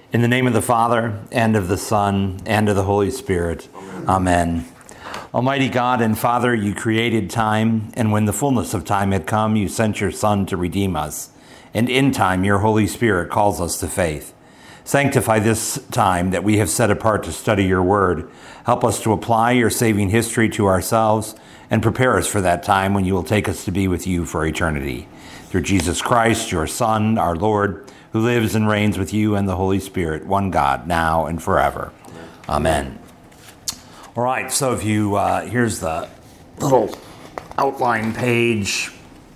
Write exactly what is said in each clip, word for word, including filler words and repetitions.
In the name of the Father, and of the Son, and of the Holy Spirit. Amen. Amen. Almighty God and Father, you created time, and when the fullness of time had come, you sent your Son to redeem us. And in time, your Holy Spirit calls us to faith. Sanctify this time that we have set apart to study your word. Help us to apply your saving history to ourselves, and prepare us for that time when you will take us to be with you for eternity. Through Jesus Christ, your Son, our Lord, who lives and reigns with you and the Holy Spirit, one God, now and forever. Amen. All right, so if you, uh, here's the little outline page.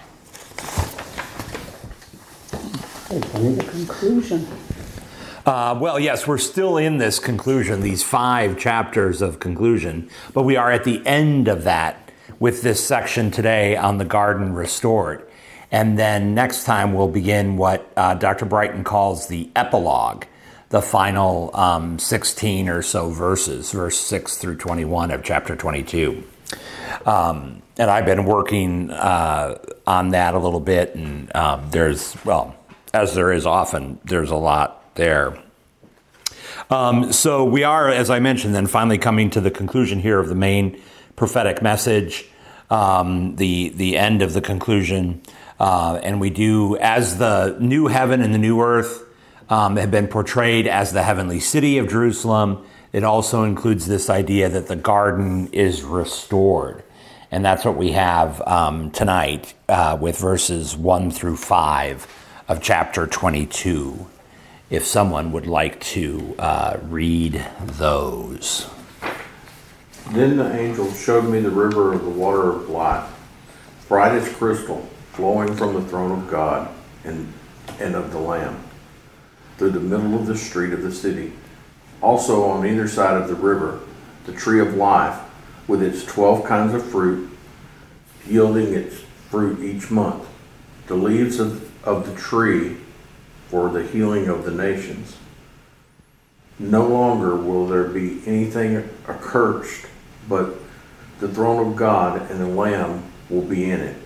The conclusion. Uh, well, yes, we're still in this conclusion, these five chapters of conclusion, but we are at the end of that with this section today on the garden restored. And then next time we'll begin what uh, Doctor Brighton calls the epilogue, the final um, sixteen or so verses, verse six through twenty-one of chapter twenty-two. Um, and I've been working uh, on that a little bit, and um, there's, well, as there is often, there's a lot there. Um, so we are, as I mentioned, then finally coming to the conclusion here of the main prophetic message, um, the the end of the conclusion. Uh, and we do, as the new heaven and the new earth um, have been portrayed as the heavenly city of Jerusalem, it also includes this idea that the garden is restored. And that's what we have um, tonight uh, with verses one through five of chapter twenty-two. If someone would like to uh, read those. Then the angel showed me the river of the water of life, bright as crystal, flowing from the throne of God and, and of the Lamb, through the middle of the street of the city. Also on either side of the river, the tree of life, with its twelve kinds of fruit, yielding its fruit each month. The leaves of, of the tree for the healing of the nations. No longer will there be anything accursed, but the throne of God and the Lamb will be in it,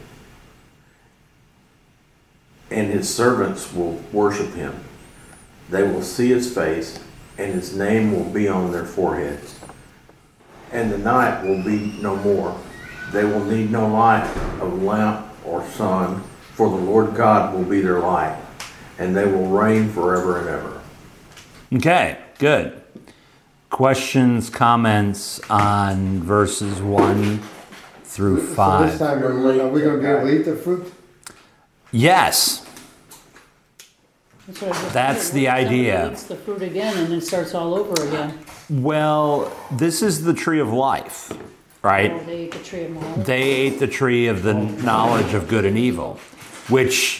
and his servants will worship him. They will see his face, and his name will be on their foreheads. And the night will be no more. They will need no light of lamp or sun, for the Lord God will be their light, and they will reign forever and ever. Okay, good. Questions, comments on verses one through five? So this time, are we, are we going to be able to eat the fruit? Yes. That's, what I just That's wondered. the idea. Somebody eats the fruit again and it starts all over again. Well, this is the tree of life, right? Oh, they ate the tree of knowledge. They ate the tree of the knowledge of good and evil, which,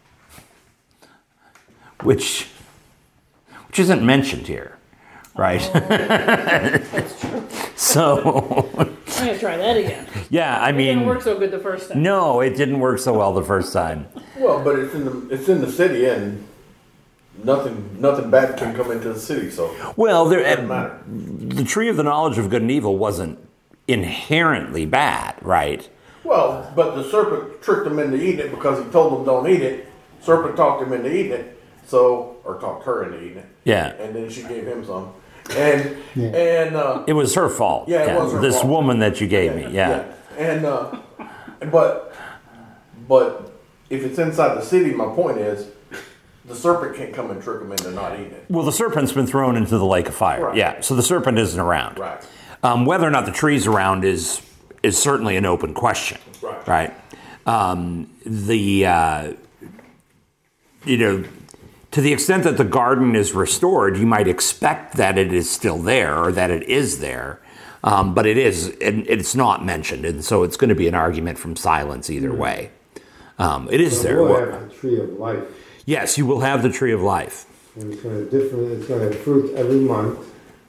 which, which isn't mentioned here, right? Oh, that's true. So, I'm going to try that again. yeah, I It mean, didn't work so good the first time. no, it didn't work so well the first time. Well, but it's in the it's in the city, and nothing nothing bad can come into the city. So Well, there, it doesn't matter. the tree of the knowledge of good and evil wasn't inherently bad, right? Well, but the serpent tricked them into eating it because he told them don't eat it. Serpent talked him into eating it, so or talked her into eating it. Yeah. And then she gave him some, and Yeah. and uh, It was her fault. Yeah, it was her This fault. woman that you gave me, yeah. And uh, but but if it's inside the city, my point is, the serpent can't come and trick them into not eating it. Well, the serpent's been thrown into the lake of fire. Right. Yeah, so the serpent isn't around. Right. Um, whether or not the tree's around is is certainly an open question. Right. Right. Um, the uh, you know, to the extent that the garden is restored, you might expect that it is still there or that it is there, um, but it is, and it's not mentioned, and so it's going to be an argument from silence either way. Um, it is So there. we'll have the tree of life. Yes, you will have the tree of life. And it's going to different. It's going to have fruit every month.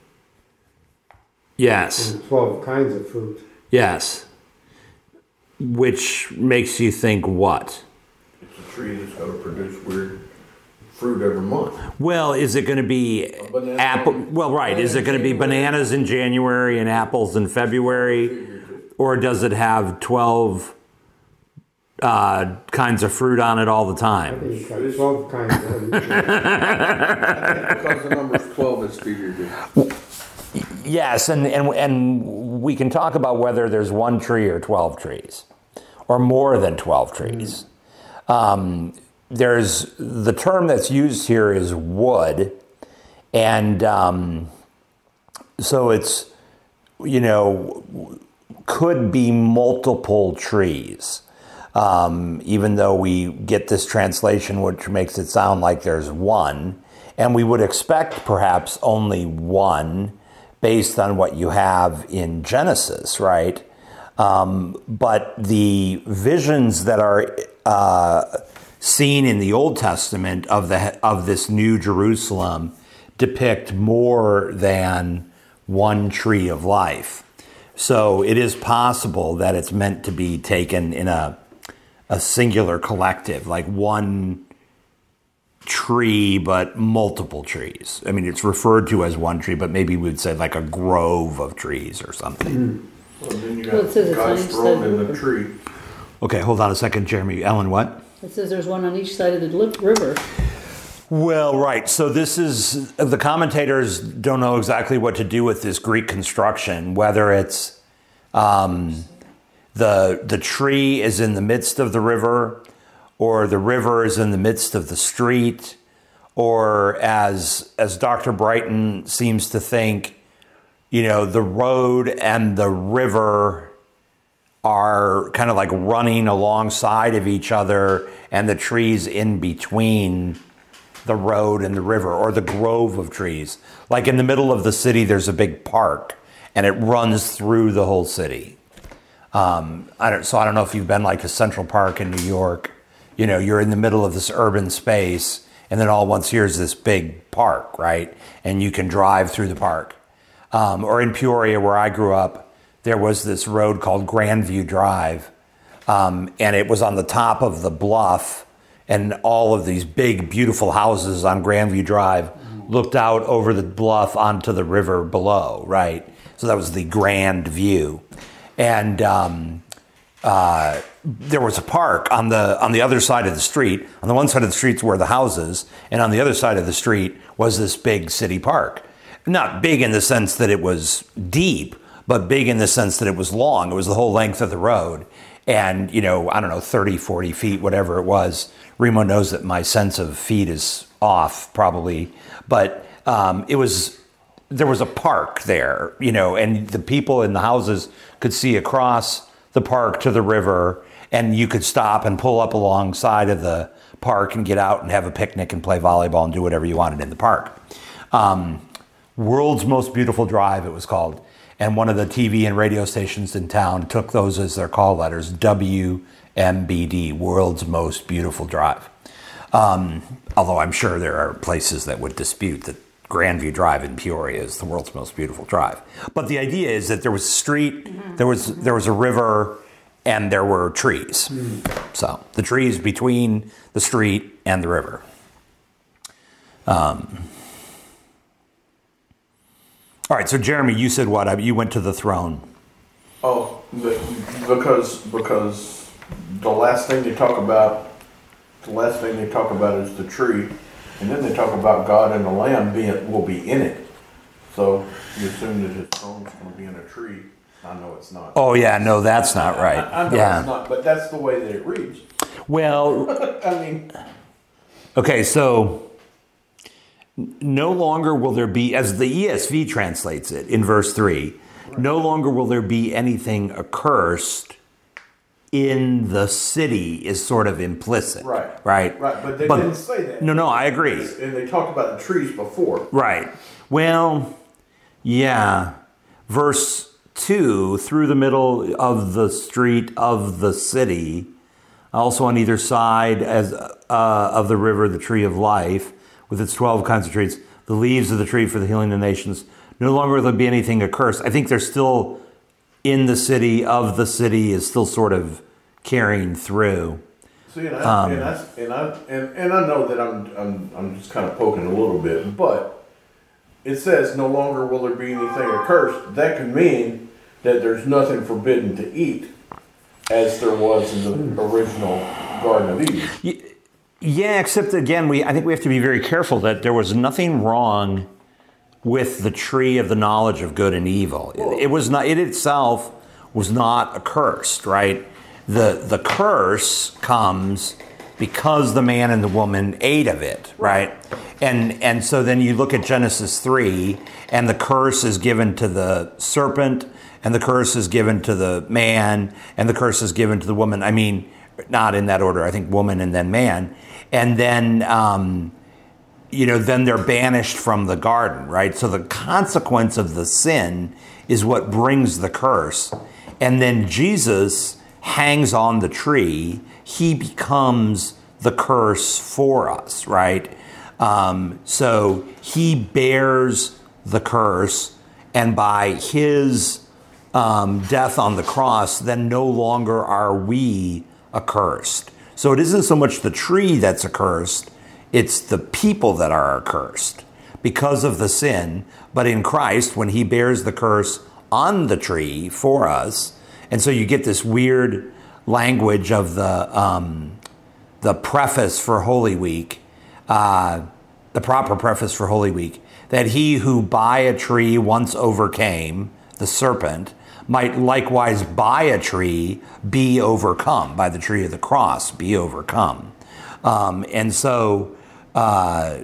Yes. And twelve kinds of fruit. Yes. Which makes you think what? It's a tree that's going to produce weird fruit every month. Well, is it going to be banana. apple? Well, right. Is it going to be bananas in January and apples in February? Or does it have twelve uh, kinds of fruit on it all the I time. think it's got twelve kinds of everything. I think because the number's twelve, it's Stevie did. Yes, and, and and we can talk about whether there's one tree or twelve trees, or more than twelve trees. Um, there's the term that's used here is wood, and um, so it's, you know, could be multiple trees. Um, even though we get this translation which makes it sound like there's one, and we would expect perhaps only one based on what you have in Genesis, right? Um, but the visions that are uh, seen in the Old Testament of the of this New Jerusalem depict more than one tree of life. So it is possible that it's meant to be taken in a a singular collective, like one tree, but multiple trees. I mean, it's referred to as one tree, but maybe we would say like a grove of trees or something. Mm. Well, then you got Well, it says it's guys on each thrown side in of the the tree. Okay, hold on a second, Jeremy. Ellen, what? It says there's one on each side of the li- river. Well, right. So this is, the commentators don't know exactly what to do with this Greek construction, whether it's um, the the tree is in the midst of the river, or the river is in the midst of the street, or as as Doctor Brighton seems to think, you know, the road and the river are kind of like running alongside of each other, and the trees in between the road and the river, or the grove of trees. Like in the middle of the city, there's a big park, and it runs through the whole city. Um, I don't, so I don't know if you've been like to Central Park in New York. You know, you're in the middle of this urban space, and then all at once here's this big park, right? And you can drive through the park. Um, or in Peoria, where I grew up, there was this road called Grandview Drive, um, and it was on the top of the bluff, and all of these big, beautiful houses on Grandview Drive looked out over the bluff onto the river below, right? So that was the grand view. And um, uh, there was a park on the on the other side of the street. On the one side of the street were the houses, and on the other side of the street was this big city park. Not big in the sense that it was deep, but big in the sense that it was long. It was the whole length of the road. And, you know, I don't know, thirty, forty feet, whatever it was. Remo knows that my sense of feet is off, probably. But um, it was... there was a park there, you know, and the people in the houses could see across the park to the river, and you could stop and pull up alongside of the park and get out and have a picnic and play volleyball and do whatever you wanted in the park. Um, World's Most Beautiful Drive, it was called. And one of the T V and radio stations in town took those as their call letters, W M B D, World's Most Beautiful Drive. Um, although I'm sure there are places that would dispute that Grandview Drive in Peoria is the world's most beautiful drive. But the idea is that there was a street, mm-hmm. there was there was a river, and there were trees. Mm. So the trees between the street and the river. Um, all right, so Jeremy, you said what? You went to the throne. Oh, the, because because the last thing they talk about, the last thing they talk about is the tree. And then they talk about God and the Lamb being will be in it. So you assume that his throne's going to be in a tree. I know it's not. Oh yeah, no, that's not right. I, I know yeah. it's not, but that's the way that it reads. Well, I mean, okay, so no longer will there be, as the E S V translates it in verse three, right. No longer will there be anything accursed in the city is sort of implicit. Right. Right. Right. But they but, didn't say that. No, no, I agree. And they talked about the trees before. Right. Well, yeah. Verse two, through the middle of the street of the city, also on either side as uh, of the river, the tree of life, with its twelve kinds of trees, the leaves of the tree for the healing of the nations. No longer will there be anything accursed. I think there's still... in the city, of the city, is still sort of carrying through. See, and I, um, and, I, and, I, and, and I know that I'm, I'm I'm just kind of poking a little bit, but it says no longer will there be anything accursed. That could mean that there's nothing forbidden to eat. as there was in the original Garden of Eden. Yeah, except again, we I think we have to be very careful that there was nothing wrong with the tree of the knowledge of good and evil. It, it was not. It itself was not accursed, right? The the curse comes because the man and the woman ate of it, right? And and so then you look at Genesis three, and the curse is given to the serpent, and the curse is given to the man, and the curse is given to the woman. I mean, not in that order. I think woman and then man, and then. Um, you know, then they're banished from the garden, right? So the consequence of the sin is what brings the curse. And then Jesus hangs on the tree. He becomes the curse for us, right? Um, so he bears the curse, and by his um, death on the cross, then no longer are we accursed. So it isn't so much the tree that's accursed, it's the people that are accursed because of the sin. But in Christ, when he bears the curse on the tree for us, and so you get this weird language of the um, the preface for Holy Week, uh, the proper preface for Holy Week, that he who by a tree once overcame the serpent might likewise by a tree be overcome, by the tree of the cross, be overcome. Um, and so uh,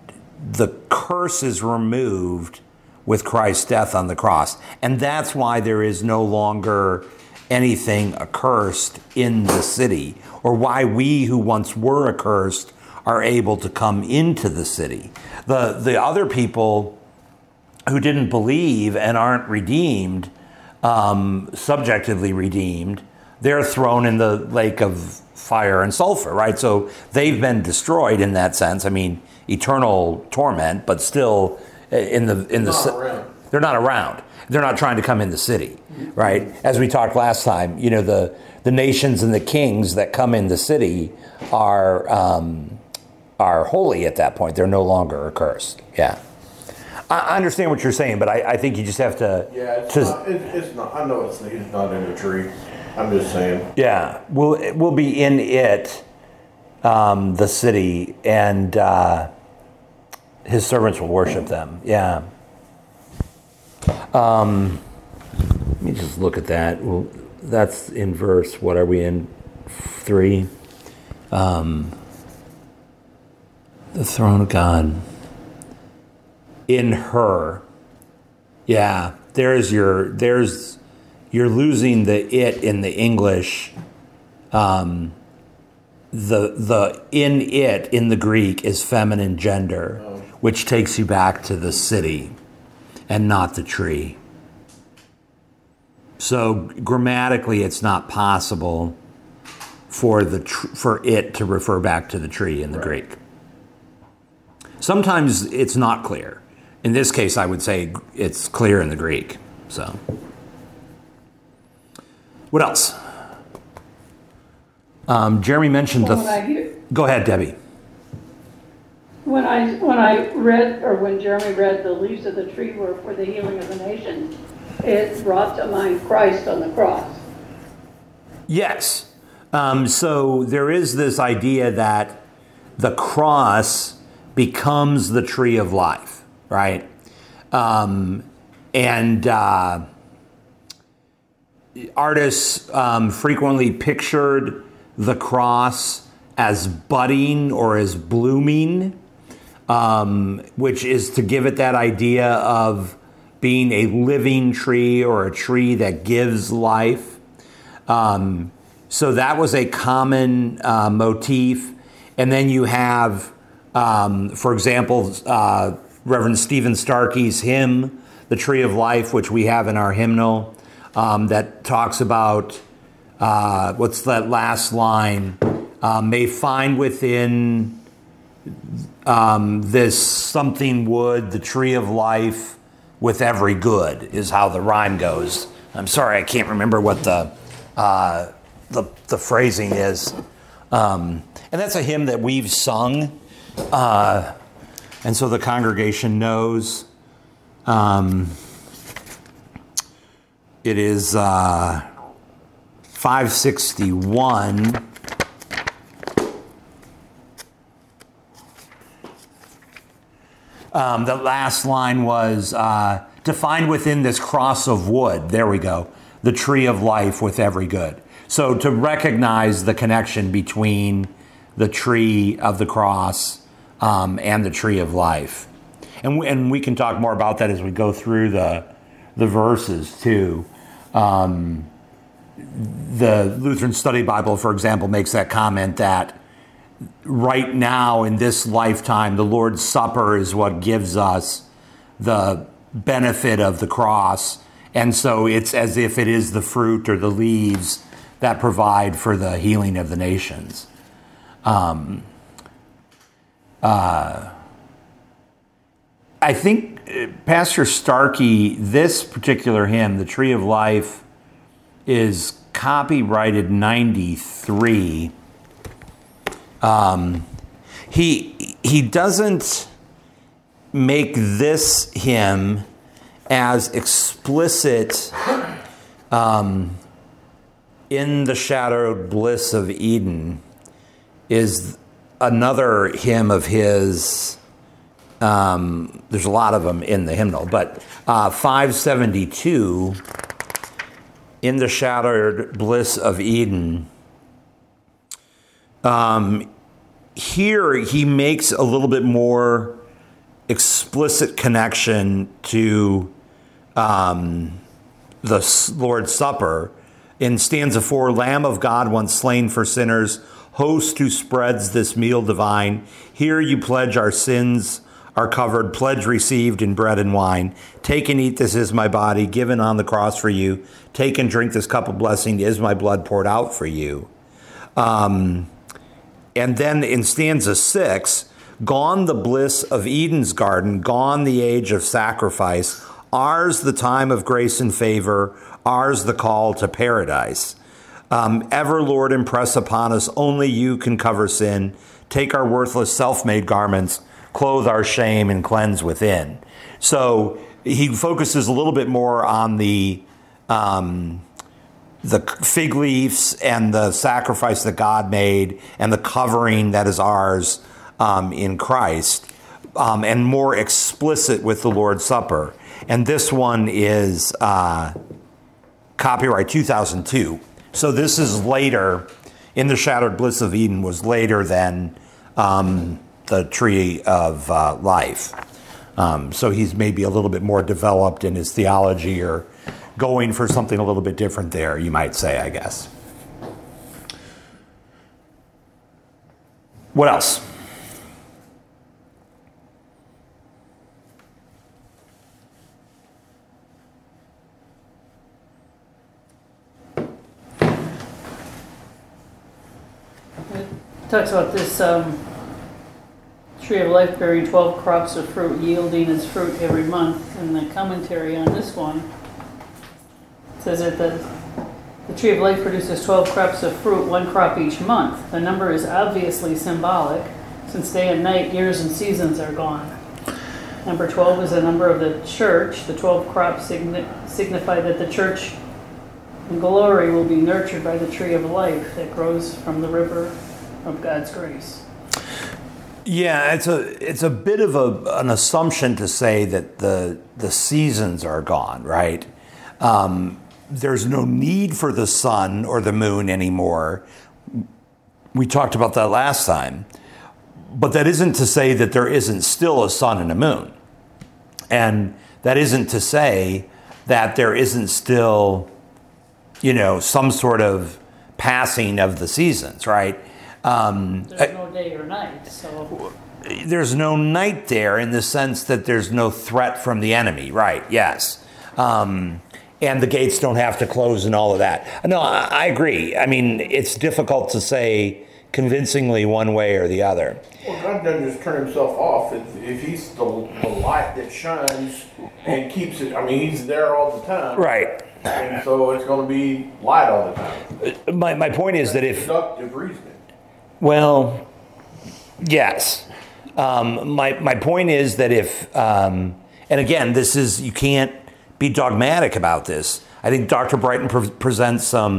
the curse is removed with Christ's death on the cross. And that's why there is no longer anything accursed in the city, or why we who once were accursed are able to come into the city. The, the other people who didn't believe and aren't redeemed, um, subjectively redeemed, they're thrown in the lake of fire and sulfur, right? So they've been destroyed in that sense. I mean, eternal torment, but still in the in the Not they're not around. They're not trying to come in the city, right? As we talked last time, you know, the the nations and the kings that come in the city are um, are holy at that point. They're no longer accursed. Yeah, I, I understand what you're saying, but I, I think you just have to. Yeah, it's, to, not, it, it's not. I know it's, it's not in the tree. I'm just saying. Yeah, we'll we'll be in it, um, the city, and uh, his servants will worship them. Yeah. Um, let me just look at that. Well, that's in verse. What are we in? Three. Um, the throne of God. In her. Yeah, there's your there's. You're losing the it in the English. Um, the the in it in the Greek is feminine gender, oh. which takes you back to the city and not the tree. So grammatically, it's not possible for the tr- for it to refer back to the tree in the right. Greek. Sometimes it's not clear. In this case, I would say it's clear in the Greek. So. What else? Um, Jeremy mentioned well, the. When I hear, go ahead, Debbie. When I when I read, or when Jeremy read, the leaves of the tree were for the healing of the nations, it brought to mind Christ on the cross. Yes. Um, so there is this idea that the cross becomes the tree of life, right? Um, and. Uh, Artists um, frequently pictured the cross as budding or as blooming, um, which is to give it that idea of being a living tree or a tree that gives life. Um, so that was a common uh, motif. And then you have, um, for example, uh, Reverend Stephen Starkey's hymn, The Tree of Life, which we have in our hymnal. Um, that talks about, uh, what's that last line? Um, may find within um, this something wood, the tree of life with every good, is how the rhyme goes. I'm sorry, I can't remember what the uh, the, the phrasing is. Um, and that's a hymn that we've sung. Uh, and so the congregation knows. Um, It is uh, five sixty-one. Um, the last line was uh, defined within this cross of wood. There we go. The tree of life with every good. So to recognize the connection between the tree of the cross um, and the tree of life. And we, and we can talk more about that as we go through the, the verses too. Um, the Lutheran Study Bible, for example, makes that comment that right now in this lifetime, the Lord's Supper is what gives us the benefit of the cross. And so it's as if it is the fruit or the leaves that provide for the healing of the nations. Um, uh, I think Pastor Starkey, this particular hymn, The Tree of Life, is copyrighted ninety-three. Um, he he doesn't make this hymn as explicit um, in the shadowed bliss of Eden is another hymn of his. Um, there's a lot of them in the hymnal, but uh, five seventy-two, in the shadowed bliss of Eden. Um, here he makes a little bit more explicit connection to um, the Lord's Supper. In stanza four, Lamb of God once slain for sinners, host who spreads this meal divine, here you pledge our sins are covered, pledge received in bread and wine. Take and eat, this is my body, given on the cross for you. Take and drink this cup of blessing, is my blood poured out for you. Um, and then in stanza six, gone the bliss of Eden's garden, gone the age of sacrifice, ours the time of grace and favor, ours the call to paradise. Um, ever, Lord, impress upon us, only you can cover sin. Take our worthless self-made garments, clothe our shame, and cleanse within. So he focuses a little bit more on the um, the fig leaves and the sacrifice that God made and the covering that is ours um, in Christ, um, and more explicit with the Lord's Supper. And this one is uh, copyright two thousand two. So this is later, in the shadowed bliss of Eden was later than um, the tree of uh, life. Um, so he's maybe a little bit more developed in his theology, or going for something a little bit different there, you might say, I guess. What else? Talks about this um, tree of life bearing twelve crops of fruit, yielding its fruit every month. And the commentary on this one says that the, the tree of life produces twelve crops of fruit, one crop each month. The number is obviously symbolic, since day and night, years and seasons are gone. Number twelve is the number of the church. The twelve crops signi- signify that the church in glory will be nurtured by the tree of life that grows from the river of God's grace. Yeah, it's a it's a bit of a, an assumption to say that the the seasons are gone, right? Um, there's no need for the sun or the moon anymore. We talked about that last time. But that isn't to say that there isn't still a sun and a moon. And that isn't to say that there isn't still, you know, some sort of passing of the seasons, right? Um, there's no day or night, so... There's no night there in the sense that there's no threat from the enemy, right? Yes. Um, and the gates don't have to close and all of that. No, I, I agree. I mean, it's difficult to say convincingly one way or the other. Well, God doesn't just turn himself off. If, if he's the, the light that shines and keeps it, I mean, he's there all the time. Right. And so it's going to be light all the time. My, my point is that if... Deductive reasoning. Well, yes. Um, my my point is that if, um, and again, this is, you can't be dogmatic about this. I think Doctor Brighton pre- presents some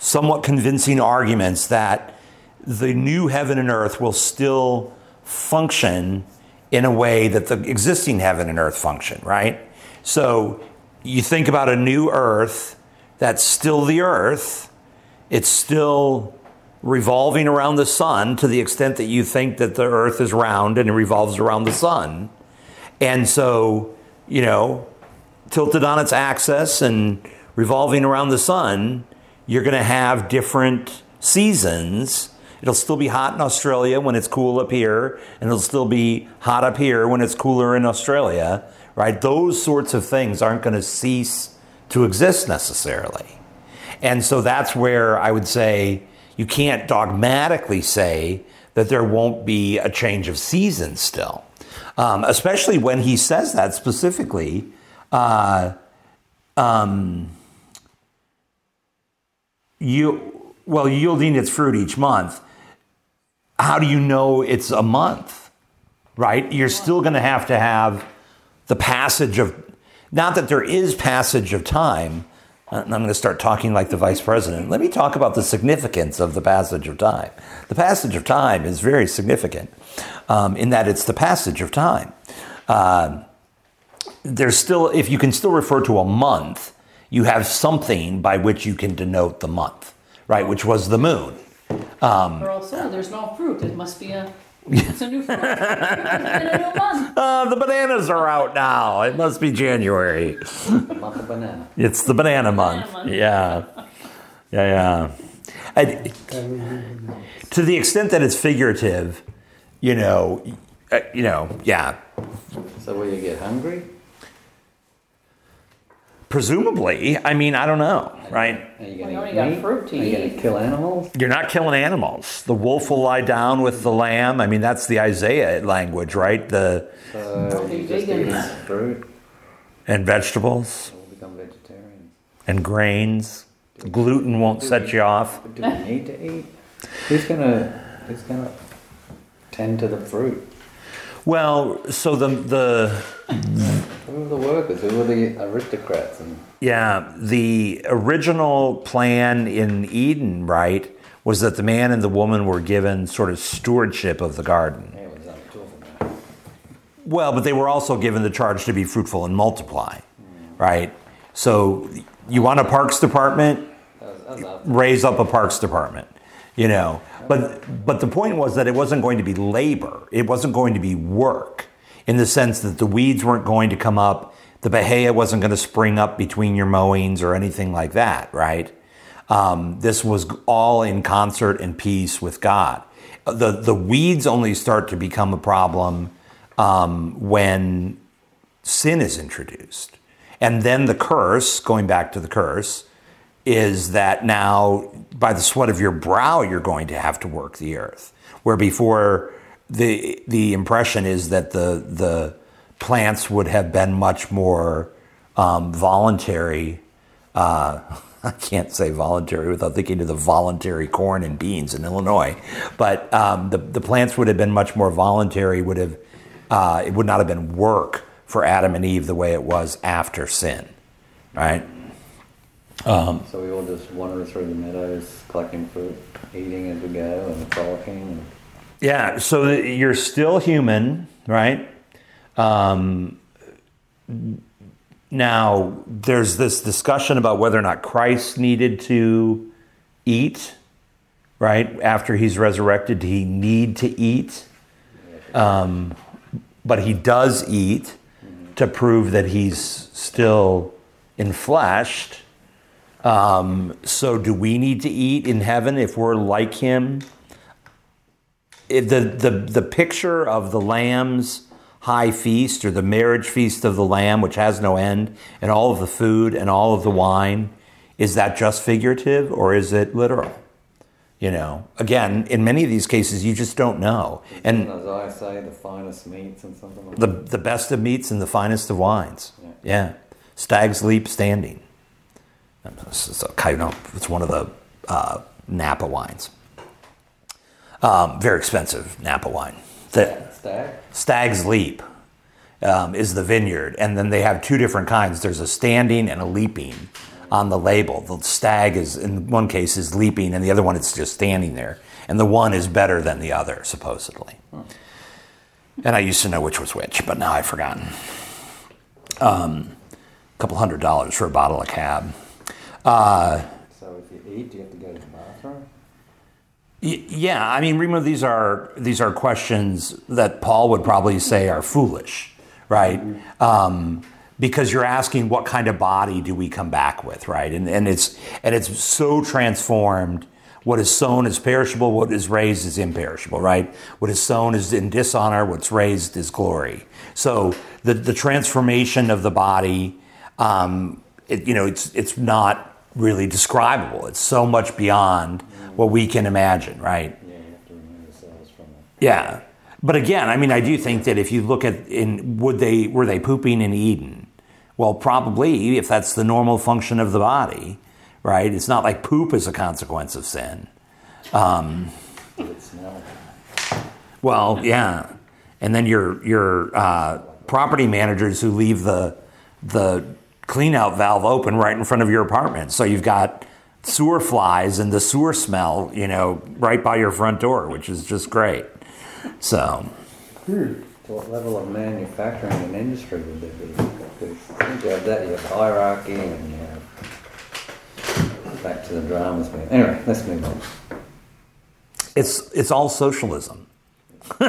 somewhat convincing arguments that the new heaven and earth will still function in a way that the existing heaven and earth function, right? So you think about a new earth that's still the earth. It's still revolving around the sun to the extent that you think that the earth is round and it revolves around the sun. And so, you know, tilted on its axis and revolving around the sun, you're going to have different seasons. It'll still be hot in Australia when it's cool up here, and it'll still be hot up here when it's cooler in Australia, right? Those sorts of things aren't going to cease to exist necessarily. And so that's where I would say you can't dogmatically say that there won't be a change of season still, um, especially when he says that specifically. Uh, um, you well, yielding its fruit each month. How do you know it's a month, right? You're still going to have to have the passage of, not that there is passage of time. I'm going to start talking like the vice president. Let me talk about the significance of the passage of time. The passage of time is very significant um, in that it's the passage of time. Uh, there's still, if you can still refer to a month, you have something by which you can denote the month, right? Which was the moon. Um, Or also, there's no fruit. It must be a, it's a new fruit. It's been a new month. uh, the bananas are out now. It must be January. Month of banana. It's the banana month. month. Yeah. Yeah, yeah. And to the extent that it's figurative, you know, uh, you know, yeah. So will you get hungry? Presumably, I mean, I don't know, right? Are you Well, going you to only eat got meat? fruit to Are you going eat. to kill animals? You're not killing animals. The wolf will lie down with the lamb. I mean, that's the Isaiah language, right? The So Be you just vegan. eating fruit, and vegetables we'll become vegetarians. and grains. Gluten won't set you off. But do we need to eat? Who's gonna Who's gonna tend to the fruit? Well, so the the Who are the workers? Who are the aristocrats? And yeah, the original plan in Eden, right, was that the man and the woman were given sort of stewardship of the garden. yeah, what's that talking about? Well, but they were also given the charge to be fruitful and multiply, right? So you want a parks department, That was, that was raise up a parks department, you know. But but the point was that it wasn't going to be labor. It wasn't going to be work in the sense that the weeds weren't going to come up. The bahia wasn't going to spring up between your mowings or anything like that, right? Um, this was all in concert and peace with God. The, the weeds only start to become a problem um, when sin is introduced. And then the curse, going back to the curse, is that now by the sweat of your brow you're going to have to work the earth, where before the the impression is that the the plants would have been much more um, voluntary. Uh, I can't say voluntary without thinking of the voluntary corn and beans in Illinois, but um, the the plants would have been much more voluntary. Would have uh, it would not have been work for Adam and Eve the way it was after sin, right? Um, So we all just wander through the meadows, collecting fruit, eating as we go, and frolicking. And Yeah, so you're still human, right? Um, now, there's this discussion about whether or not Christ needed to eat, right? After he's resurrected, did he need to eat? Um, but he does eat to prove that he's still enfleshed. Um, so do we need to eat in heaven if we're like him? It, the, the, the picture of the Lamb's high feast, or the marriage feast of the Lamb, which has no end, and all of the food and all of the wine, is that just figurative or is it literal? You know, again, in many of these cases, you just don't know. And as I say, the finest meats and something like the, that. the best of meats and the finest of wines. Yeah. Yeah. Stag's Leap Standing. It's, a, you know, it's one of the uh, Napa wines. Um, very expensive Napa wine. The, Stag? Stag's Leap um, is the vineyard, and then they have two different kinds. There's a standing and a leaping on the label. The stag is, in one case, is leaping, and the other one it's just standing there. And the one is better than the other, supposedly. And I used to know which was which, but now I've forgotten. Um, a couple hundred dollars for a bottle of cab. Uh, So if you eat, do you have to go to the bathroom? y- yeah, I mean, remember these are these are questions that Paul would probably say are foolish, right? Um, because you're asking what kind of body do we come back with, right? And and it's and it's so transformed. What is sown is perishable, what is raised is imperishable, right? What is sown is in dishonor, what's raised is glory. So the, the transformation of the body, um, it, you know, it's it's not really describable. It's so much beyond what we can imagine, right? Yeah, you have to remove the cells from it. Yeah. But again, I mean, I do think that if you look at, in would they were they pooping in Eden? Well, probably, if that's the normal function of the body. Right? It's not like poop is a consequence of sin. Um, Does it smell? well, yeah. And then your your uh, property managers who leave the the clean out valve open right in front of your apartment. So you've got sewer flies and the sewer smell, you know, right by your front door, which is just great. So To what level of manufacturing and industry would there be? Because I think you have that, you have hierarchy, and you have back to the dramas. Anyway, let's move on. it's it's all socialism. I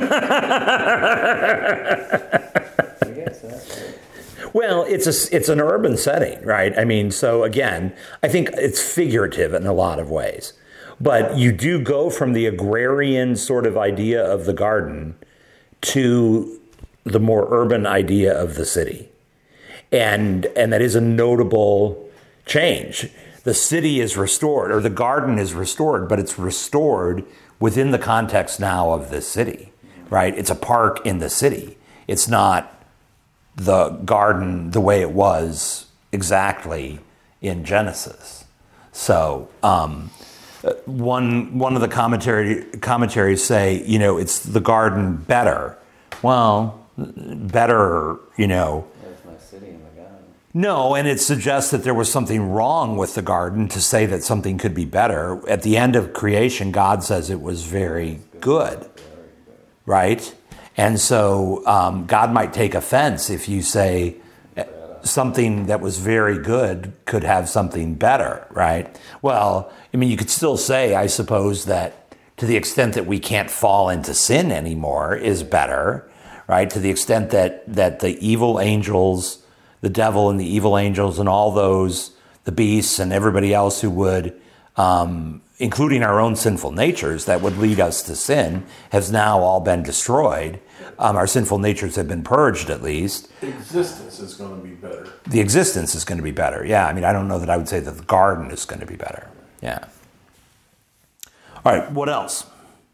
guess that's it. Well, it's a, it's an urban setting, right? I mean, so again, I think it's figurative in a lot of ways. But you do go from the agrarian sort of idea of the garden to the more urban idea of the city. And and that is a notable change. The city is restored, or the garden is restored, but it's restored within the context now of this city, right? It's a park in the city. It's not the garden the way it was exactly in Genesis. So um, one one of the commentary commentaries say, you know, it's the garden better. Well, better, you know. There's no city in the garden. No, and it suggests that there was something wrong with the garden to say that something could be better. At the end of creation, God says it was very good, right? And so um, God might take offense if you say something that was very good could have something better, right? Well, I mean, you could still say, I suppose, that to the extent that we can't fall into sin anymore is better, right? To the extent that, that the evil angels, the devil and the evil angels and all those, the beasts and everybody else who would, um, including our own sinful natures that would lead us to sin, has now all been destroyed. Um, our sinful natures have been purged, at least. Existence is going to be better. The existence is going to be better. Yeah, I mean, I don't know that I would say that the garden is going to be better. Yeah. All right, what else?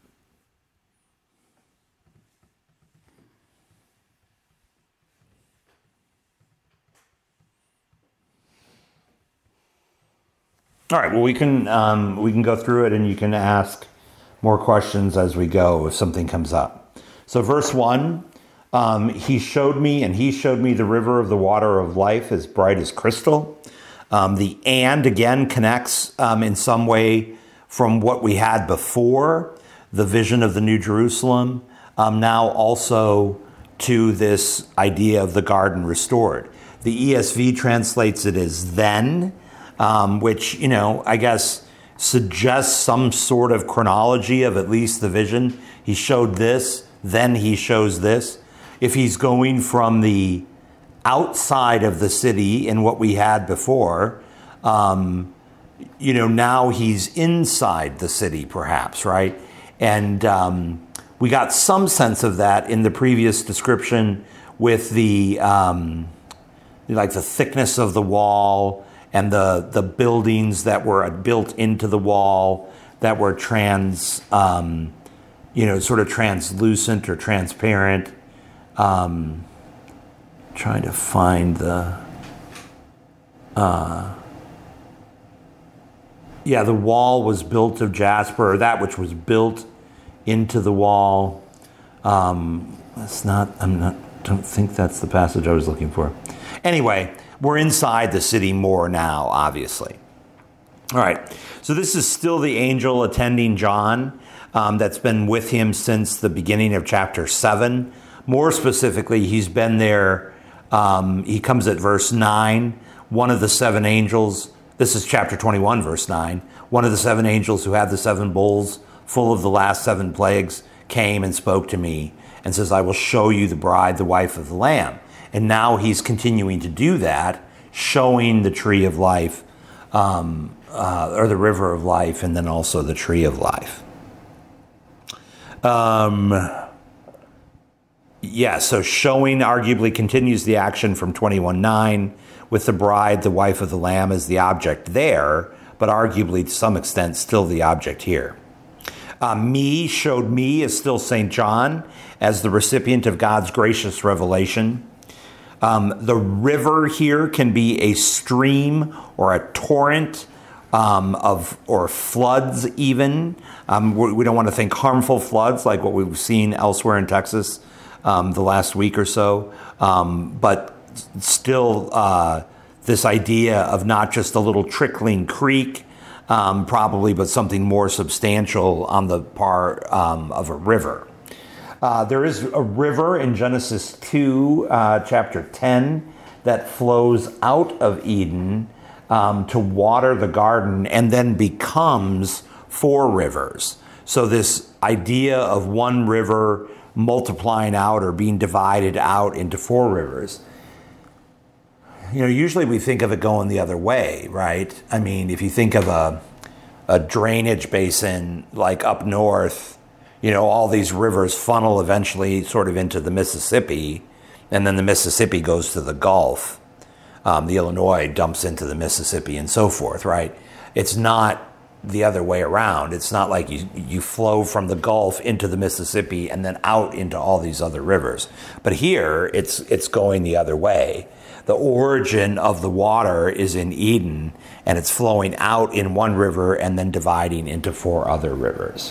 All right, well, we can um, we can go through it, and you can ask more questions as we go if something comes up. So verse one, um, he showed me, and he showed me the river of the water of life as bright as crystal. Um, the and, again, connects um, in some way from what we had before, the vision of the New Jerusalem, um, now also to this idea of the garden restored. The E S V translates it as then, um, which, you know, I guess suggests some sort of chronology of at least the vision. He showed this, then he shows this. If he's going from the outside of the city in what we had before, um, you know, now he's inside the city, perhaps, right? And um, we got some sense of that in the previous description with the, um, like the thickness of the wall and the, the buildings that were built into the wall that were trans, um, you know, sort of translucent or transparent. Um, trying to find the, uh, yeah, the wall was built of jasper, or that which was built into the wall. Um, that's not, I'm not, don't think that's the passage I was looking for. Anyway, We're inside the city more now, obviously. All right, so this is still the angel attending John um, that's been with him since the beginning of chapter seven. More specifically, he's been there, um, he comes at verse nine, one of the seven angels, this is chapter twenty-one, verse nine, one of the seven angels who had the seven bowls full of the last seven plagues came and spoke to me and says, I will show you the bride, the wife of the Lamb. And now he's continuing to do that, showing the tree of life, um, uh, or the river of life, and then also the tree of life. Um, yeah, so showing arguably continues the action from twenty-one nine with the bride, the wife of the Lamb as the object there, but arguably to some extent still the object here. Uh, me showed me is still Saint John as the recipient of God's gracious revelation. Um, the river here can be a stream or a torrent um, of or floods even. Um, we, we don't want to think harmful floods like what we've seen elsewhere in Texas um, the last week or so, um, but still uh, this idea of not just a little trickling creek, um, probably, but something more substantial on the part um, of a river. Uh, there is a river in Genesis two, uh, chapter ten, that flows out of Eden um, to water the garden and then becomes four rivers. So this idea of one river multiplying out or being divided out into four rivers, you know, usually we think of it going the other way, right? I mean, if you think of a, a drainage basin like up north, you know, all these rivers funnel eventually sort of into the Mississippi, and then the Mississippi goes to the Gulf. Um, the Illinois dumps into the Mississippi and so forth, right? It's not the other way around. It's not like you, you flow from the Gulf into the Mississippi and then out into all these other rivers. But here, it's it's going the other way. The origin of the water is in Eden, and it's flowing out in one river and then dividing into four other rivers.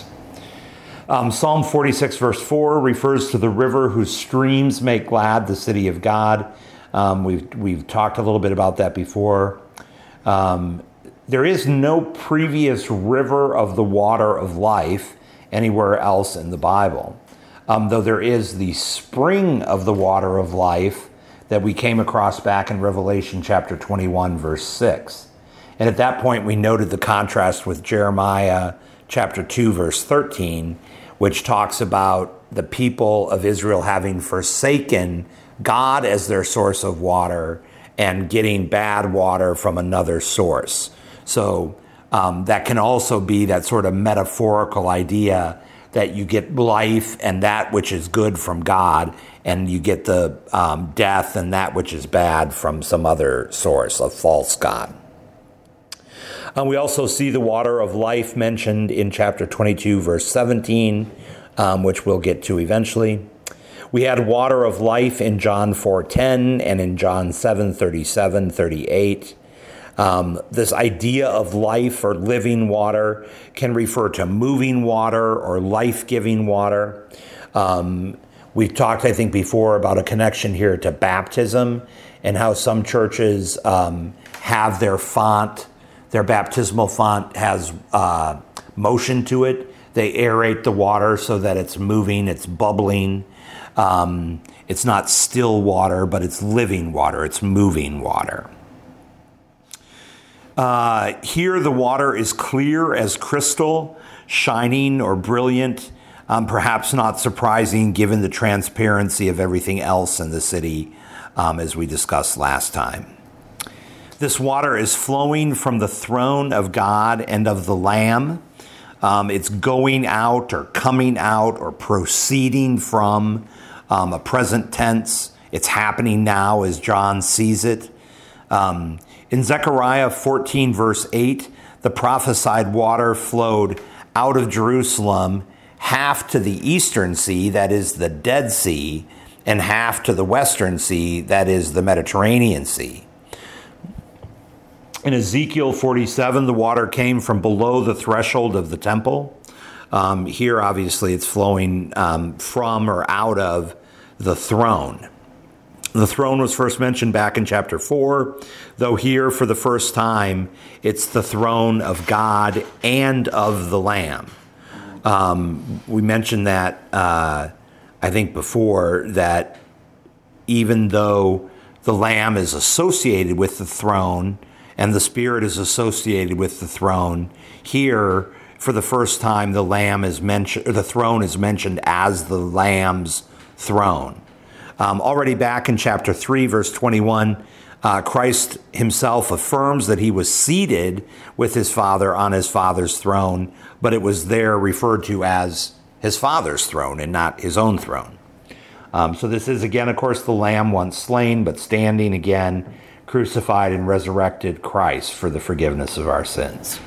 Um, Psalm forty-six, verse four, refers to the river whose streams make glad the city of God. Um, we've we've talked a little bit about that before. Um, there is no previous river of the water of life anywhere else in the Bible, um, though there is the spring of the water of life that we came across back in Revelation chapter twenty-one, verse six. And at that point, we noted the contrast with Jeremiah chapter two, verse thirteen, which talks about the people of Israel having forsaken God as their source of water and getting bad water from another source. So um, that can also be that sort of metaphorical idea that you get life and that which is good from God, and you get the um, death and that which is bad from some other source, a false god. Uh, we also see the water of life mentioned in chapter twenty-two, verse seventeen, um, which we'll get to eventually. We had water of life in John four ten and in John seven thirty-seven, thirty-eight. Um, this idea of life or living water can refer to moving water or life-giving water. Um, we've talked, I think, before about a connection here to baptism and how some churches um, have their font, their baptismal font has uh, motion to it. They aerate the water so that it's moving, it's bubbling. Um, it's not still water, but it's living water, it's moving water. Uh, here the water is clear as crystal, shining or brilliant, um, perhaps not surprising given the transparency of everything else in the city, um, as we discussed last time. This water is flowing from the throne of God and of the Lamb. Um, it's going out or coming out or proceeding from um, a present tense. It's happening now as John sees it. Um, in Zechariah fourteen, verse eight, the prophesied water flowed out of Jerusalem, half to the eastern sea, that is the Dead Sea, and half to the western sea, that is the Mediterranean Sea. In Ezekiel forty-seven, the water came from below the threshold of the temple. Um, here, obviously, it's flowing um, from or out of the throne. The throne was first mentioned back in chapter four, though here for the first time, it's the throne of God and of the Lamb. Um, we mentioned that, uh, I think before, that even though the Lamb is associated with the throne and the Spirit is associated with the throne, here, for the first time, the Lamb is mentioned, or the throne is mentioned as the Lamb's throne. Um, already back in chapter three, verse twenty-one, uh, Christ himself affirms that he was seated with his Father on his Father's throne, but it was there referred to as his Father's throne and not his own throne. Um, so this is, again, of course, the Lamb once slain, but standing again, crucified and resurrected Christ for the forgiveness of our sins.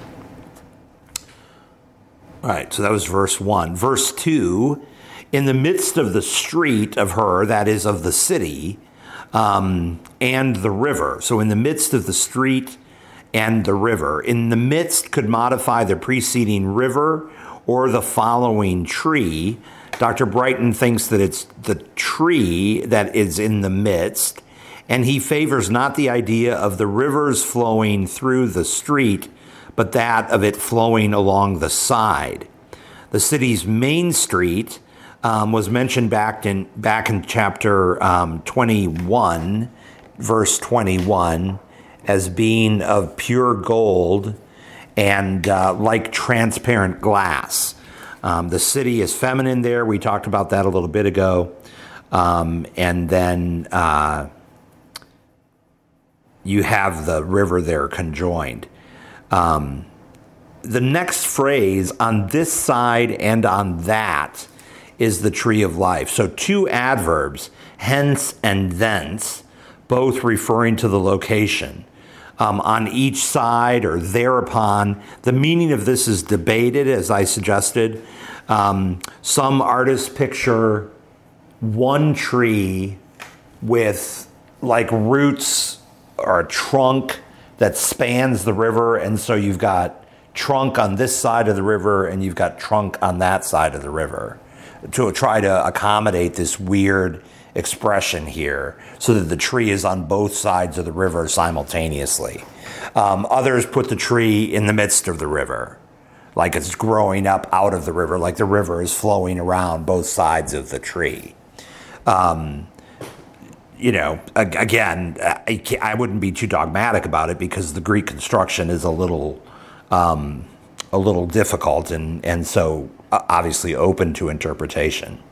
All right, so that was verse one. Verse two, in the midst of the street of her, that is of the city, um, and the river. So in the midst of the street and the river. In the midst could modify the preceding river or the following tree. Doctor Brighton thinks that it's the tree that is in the midst, and he favors not the idea of the rivers flowing through the street, but that of it flowing along the side. The city's main street um, was mentioned back in back in chapter um, twenty-one, verse twenty-one, as being of pure gold and uh, like transparent glass. Um, the city is feminine there. We talked about that a little bit ago. Um, and then uh, you have the river there conjoined. Um, the next phrase, on this side and on that, is the tree of life. So two adverbs, hence and thence, both referring to the location. Um, on each side or thereupon. The meaning of this is debated, as I suggested. Um, some artists picture one tree with like roots or a trunk that spans the river, and so you've got trunk on this side of the river and you've got trunk on that side of the river to try to accommodate this weird expression here so that the tree is on both sides of the river simultaneously. Um, others put the tree in the midst of the river, like it's growing up out of the river, like the river is flowing around both sides of the tree. Um, you know, again, I, I wouldn't be too dogmatic about it because the Greek construction is a little um, a little difficult and, and so obviously open to interpretation.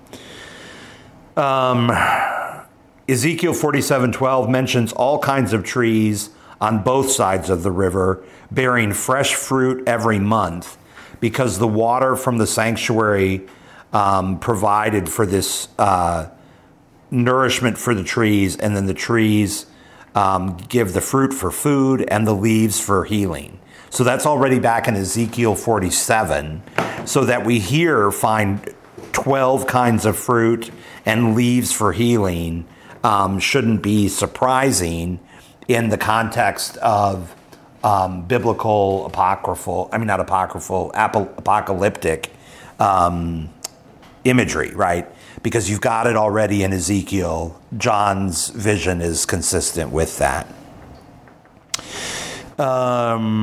Um, Ezekiel forty-seven twelve mentions all kinds of trees on both sides of the river, bearing fresh fruit every month, because the water from the sanctuary um, provided for this uh, nourishment for the trees, and then the trees um, give the fruit for food and the leaves for healing. So that's already back in Ezekiel forty-seven, so that we here find twelve kinds of fruit and leaves for healing um, shouldn't be surprising in the context of um, biblical, apocryphal, I mean, not apocryphal, ap- apocalyptic um, imagery, right? Because you've got it already in Ezekiel. John's vision is consistent with that. Um,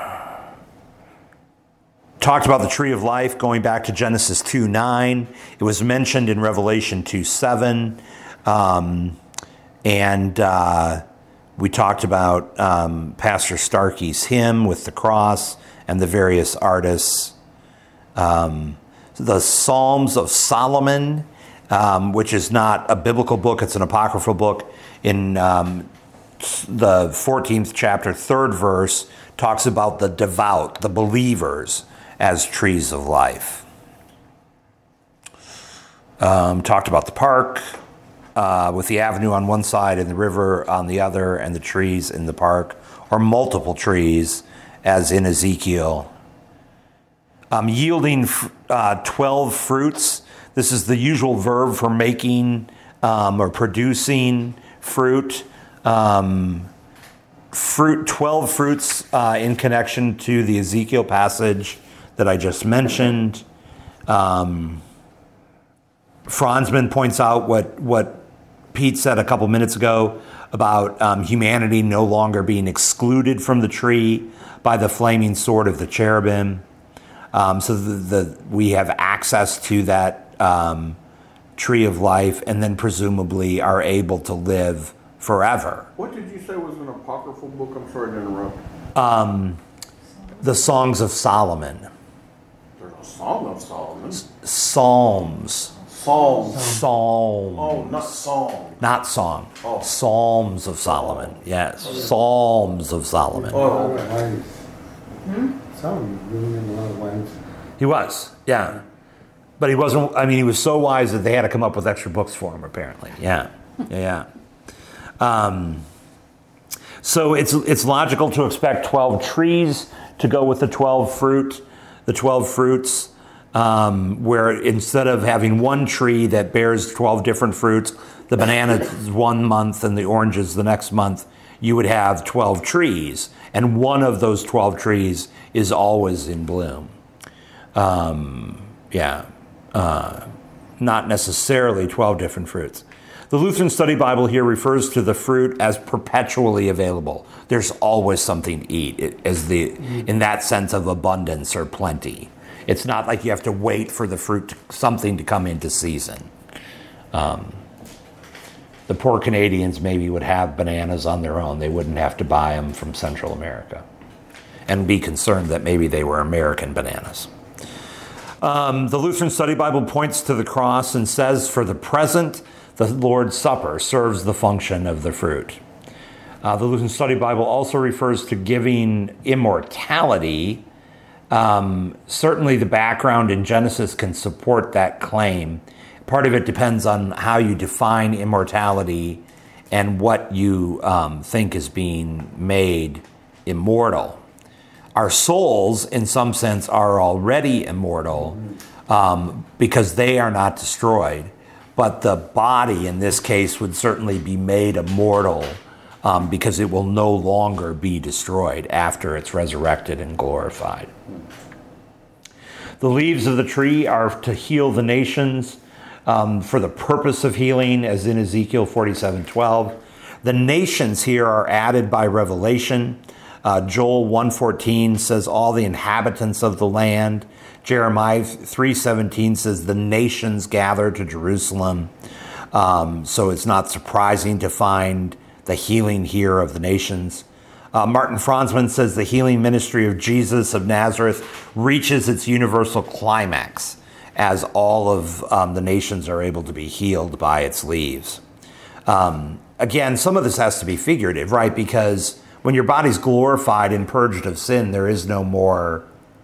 talked about the tree of life going back to Genesis two nine. It was mentioned in Revelation two seven. Um, and uh, we talked about um, Pastor Starkey's hymn with the cross and the various artists. Um, the Psalms of Solomon, um, which is not a biblical book, it's an apocryphal book. In um, the fourteenth chapter, third verse, talks about the devout, the believers, as trees of life. Um, talked about the park uh, with the avenue on one side and the river on the other, and the trees in the park, or multiple trees, as in Ezekiel. Um, yielding uh, twelve fruits. This is the usual verb for making um, or producing fruit. Um, fruit, twelve fruits uh, in connection to the Ezekiel passage that I just mentioned. Um, Franzman points out what what Pete said a couple minutes ago about um, humanity no longer being excluded from the tree by the flaming sword of the cherubim. Um, so the, the we have access to that um, tree of life, and then presumably are able to live forever. What did you say was an apocryphal book? I'm sorry to interrupt. Um, the Songs of Solomon. There's a Song of Solomon. Psalms. Psalms. Psalms. Oh, not song. Not song. Oh. Psalms of Solomon. Yes. Psalms of Solomon. Oh, A lot of ways. Some living in a lot of ways. He was. Yeah. But he wasn't, I mean, he was so wise that they had to come up with extra books for him, apparently. Yeah. Yeah. Um, so it's it's logical to expect twelve trees to go with the twelve fruit, the twelve fruits, um, where instead of having one tree that bears twelve different fruits, the banana is one month and the oranges the next month, you would have twelve trees, and one of those twelve trees is always in bloom. Um, yeah, uh, not necessarily twelve different fruits. The Lutheran Study Bible here refers to the fruit as perpetually available. There's always something to eat, it, as the in that sense of abundance or plenty. It's not like you have to wait for the fruit, to, something to come into season. Um, the poor Canadians maybe would have bananas on their own. They wouldn't have to buy them from Central America and be concerned that maybe they were American bananas. Um, the Lutheran Study Bible points to the cross and says, for the present, the Lord's Supper serves the function of the fruit. Uh, the Lutheran Study Bible also refers to giving immortality. Um, certainly the background in Genesis can support that claim. Part of it depends on how you define immortality and what you um, think is being made immortal. Our souls, in some sense, are already immortal um, because they are not destroyed. But the body, in this case, would certainly be made immortal um, because it will no longer be destroyed after it's resurrected and glorified. The leaves of the tree are to heal the nations um, for the purpose of healing, as in Ezekiel forty-seven twelve. The nations here are added by revelation. Uh, Joel one fourteen says all the inhabitants of the land. Jeremiah three seventeen says the nations gather to Jerusalem. Um, so it's not surprising to find the healing here of the nations. Uh, Martin Franzmann says the healing ministry of Jesus of Nazareth reaches its universal climax as all of um, the nations are able to be healed by its leaves. Um, again, some of this has to be figurative, right? Because when your body's glorified and purged of sin, there is no more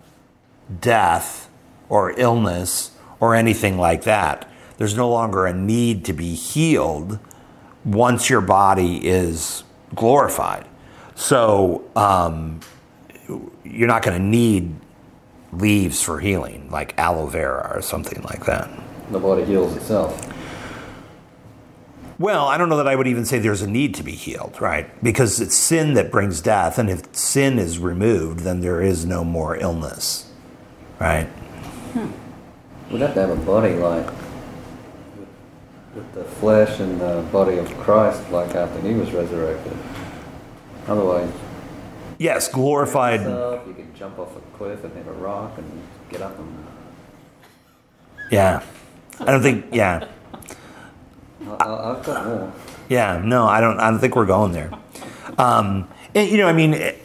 death or illness or anything like that. There's no longer a need to be healed once your body is glorified. So um, you're not going to need leaves for healing, like aloe vera or something like that. The body heals itself. Well, I don't know that I would even say there's a need to be healed, right? Because it's sin that brings death, and if sin is removed, then there is no more illness, right? Hmm. We'd have to have a body like with, with the flesh and the body of Christ, like after he was resurrected. Otherwise, yes, glorified. Yourself, you could jump off a cliff and hit a rock and get up and. Yeah, I don't think. Yeah. I, I've got more. Yeah, no, I don't. I don't think we're going there. Um, and, you know, I mean, it,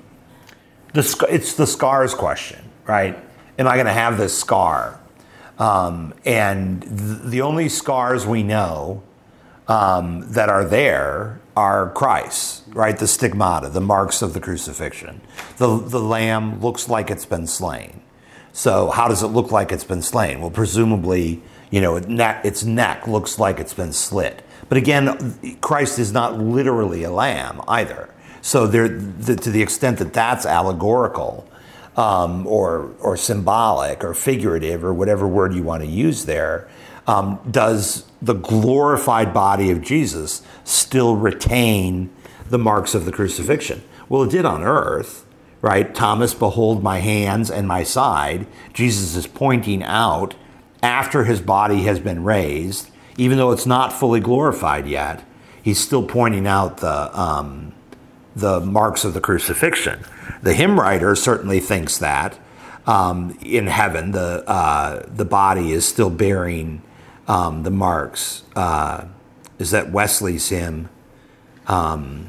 the it's the scars question, right? Am I going to have this scar? Um, and th- the only scars we know um, that are there are Christ, right? The stigmata, the marks of the crucifixion. The the lamb looks like it's been slain. So how does it look like it's been slain? Well, presumably, you know, its neck looks like it's been slit. But again, Christ is not literally a lamb either. So there, the, to the extent that that's allegorical um, or or symbolic or figurative or whatever word you want to use there, um, does the glorified body of Jesus still retain the marks of the crucifixion? Well, it did on earth, right? Thomas, behold my hands and my side. Jesus is pointing out, after his body has been raised, even though it's not fully glorified yet, he's still pointing out the um, the marks of the crucifixion. The hymn writer certainly thinks that um, in heaven the uh, the body is still bearing um, the marks. Uh, is that Wesley's hymn? Um,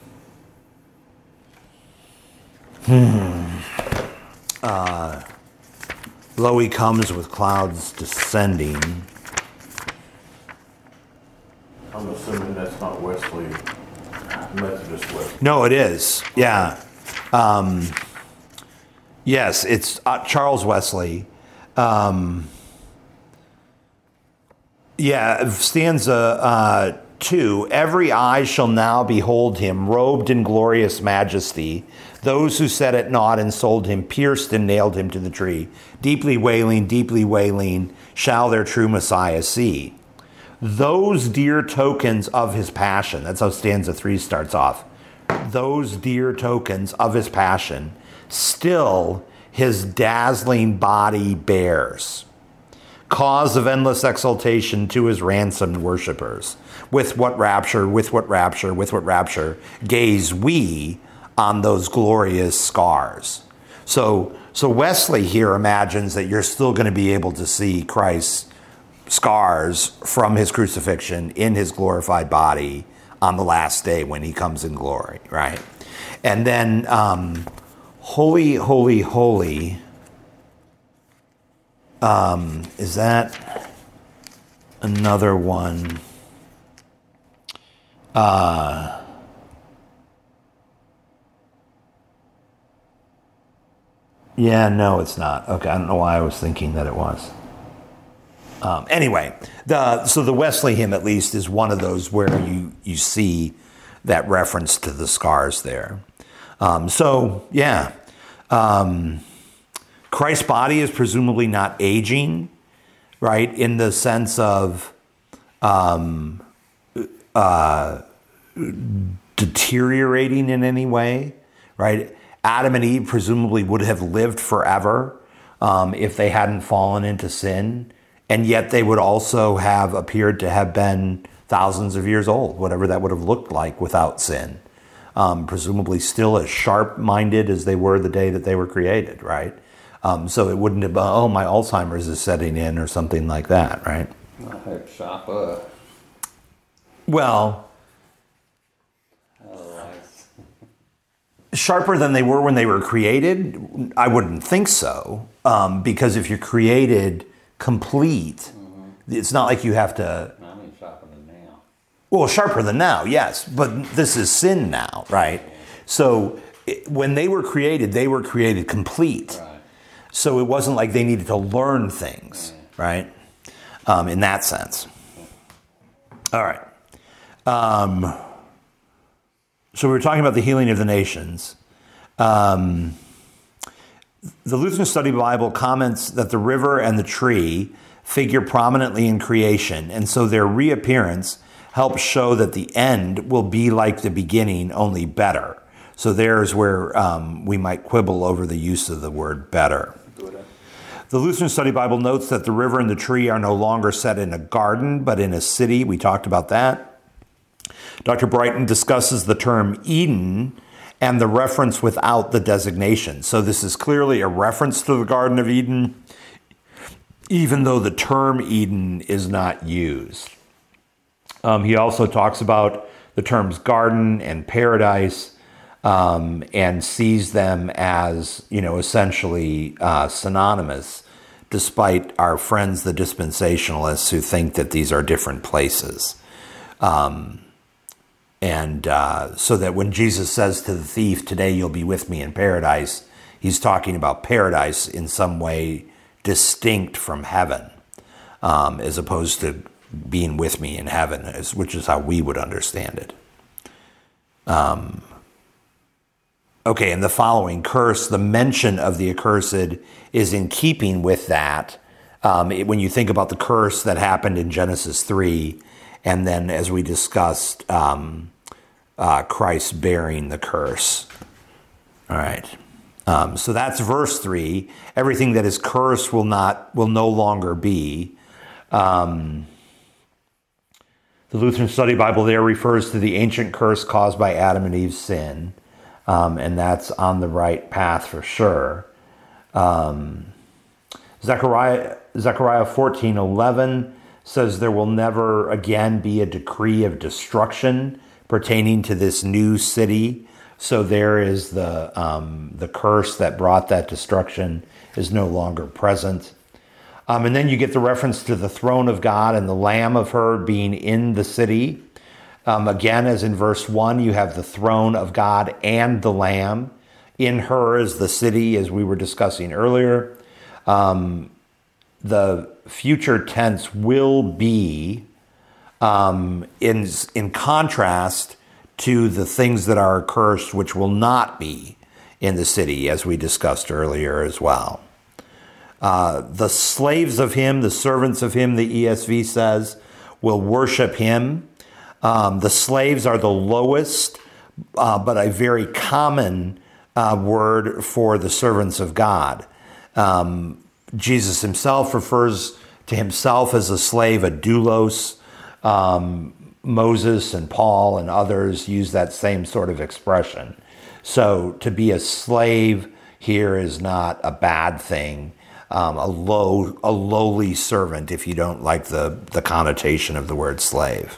hmm. Uh, Lo he comes with clouds descending. I'm assuming that's not Wesley, Methodist Wesley. No, it is. Yeah. Um, yes, it's uh, Charles Wesley. Um, yeah, stanza uh, two. Every eye shall now behold him, robed in glorious majesty. Those who set at naught and sold him, pierced and nailed him to the tree. Deeply wailing, deeply wailing, shall their true Messiah see. Those dear tokens of his passion, that's how stanza three starts off. Those dear tokens of his passion, still his dazzling body bears. Cause of endless exultation to his ransomed worshipers. With what rapture, with what rapture, with what rapture, gaze we on those glorious scars. So, so Wesley here imagines that you're still going to be able to see Christ's scars from his crucifixion in his glorified body on the last day when he comes in glory, right? And then, um, holy, holy, holy, um, is that another one? Uh, yeah, no, it's not. Okay, I don't know why I was thinking that it was. Um, anyway, the so the Wesley hymn at least is one of those where you you see that reference to the scars there. Um, so yeah, um, Christ's body is presumably not aging, right? In the sense of um, uh, deteriorating in any way, right? Adam and Eve presumably would have lived forever um, if they hadn't fallen into sin. And yet they would also have appeared to have been thousands of years old, whatever that would have looked like without sin. Um, presumably still as sharp-minded as they were the day that they were created, right? Um, so it wouldn't have been, oh, my Alzheimer's is setting in or something like that, right? I hope sharper. Well, Otherwise. sharper than they were when they were created? I wouldn't think so. Um, because if you're created complete, mm-hmm. It's not like you have to... I mean sharper than now. Well, sharper than now, yes. But this is sin now, right? So it, when they were created, they were created complete. Right. So it wasn't like they needed to learn things, yeah. Right? Um, in that sense. All right. Um, so we were talking about the healing of the nations. Um, the Lutheran Study Bible comments that the river and the tree figure prominently in creation, and so their reappearance helps show that the end will be like the beginning, only better. So there's where um, we might quibble over the use of the word better. The Lutheran Study Bible notes that the river and the tree are no longer set in a garden, but in a city. We talked about that. Doctor Brighton discusses the term Eden and the reference without the designation. So this is clearly a reference to the Garden of Eden, even though the term Eden is not used. Um, he also talks about the terms garden and paradise um, and sees them as, you know, essentially uh, synonymous, despite our friends, the dispensationalists, who think that these are different places. Um, and uh, so that when Jesus says to the thief, today you'll be with me in paradise, he's talking about paradise in some way distinct from heaven, um, as opposed to being with me in heaven, which is how we would understand it. Um, okay, and the following curse, the mention of the accursed is in keeping with that. Um, it, when you think about the curse that happened in Genesis three, and then as we discussed, um, uh, Christ bearing the curse. All right. Um, so that's verse three. Everything that is cursed will not, will no longer be. Um, The Lutheran Study Bible there refers to the ancient curse caused by Adam and Eve's sin, um, and that's on the right path for sure. Um, Zechariah, Zechariah fourteen eleven says there will never again be a decree of destruction pertaining to this new city. So there is the um, the curse that brought that destruction is no longer present. Um, and then you get the reference to the throne of God and the Lamb of her being in the city. Um, again, as in verse one, you have the throne of God and the Lamb. In her is the city, as we were discussing earlier. Um, the future tense will be um, in, in contrast to the things that are accursed, which will not be in the city, as we discussed earlier as well. Uh, the slaves of him, the servants of him, the E S V says, will worship him. Um, the slaves are the lowest, uh, but a very common uh, word for the servants of God. Um, Jesus himself refers to himself as a slave, a doulos. Um, Moses and Paul and others use that same sort of expression. So to be a slave here is not a bad thing. Um, a low, a lowly servant, if you don't like the, the connotation of the word slave.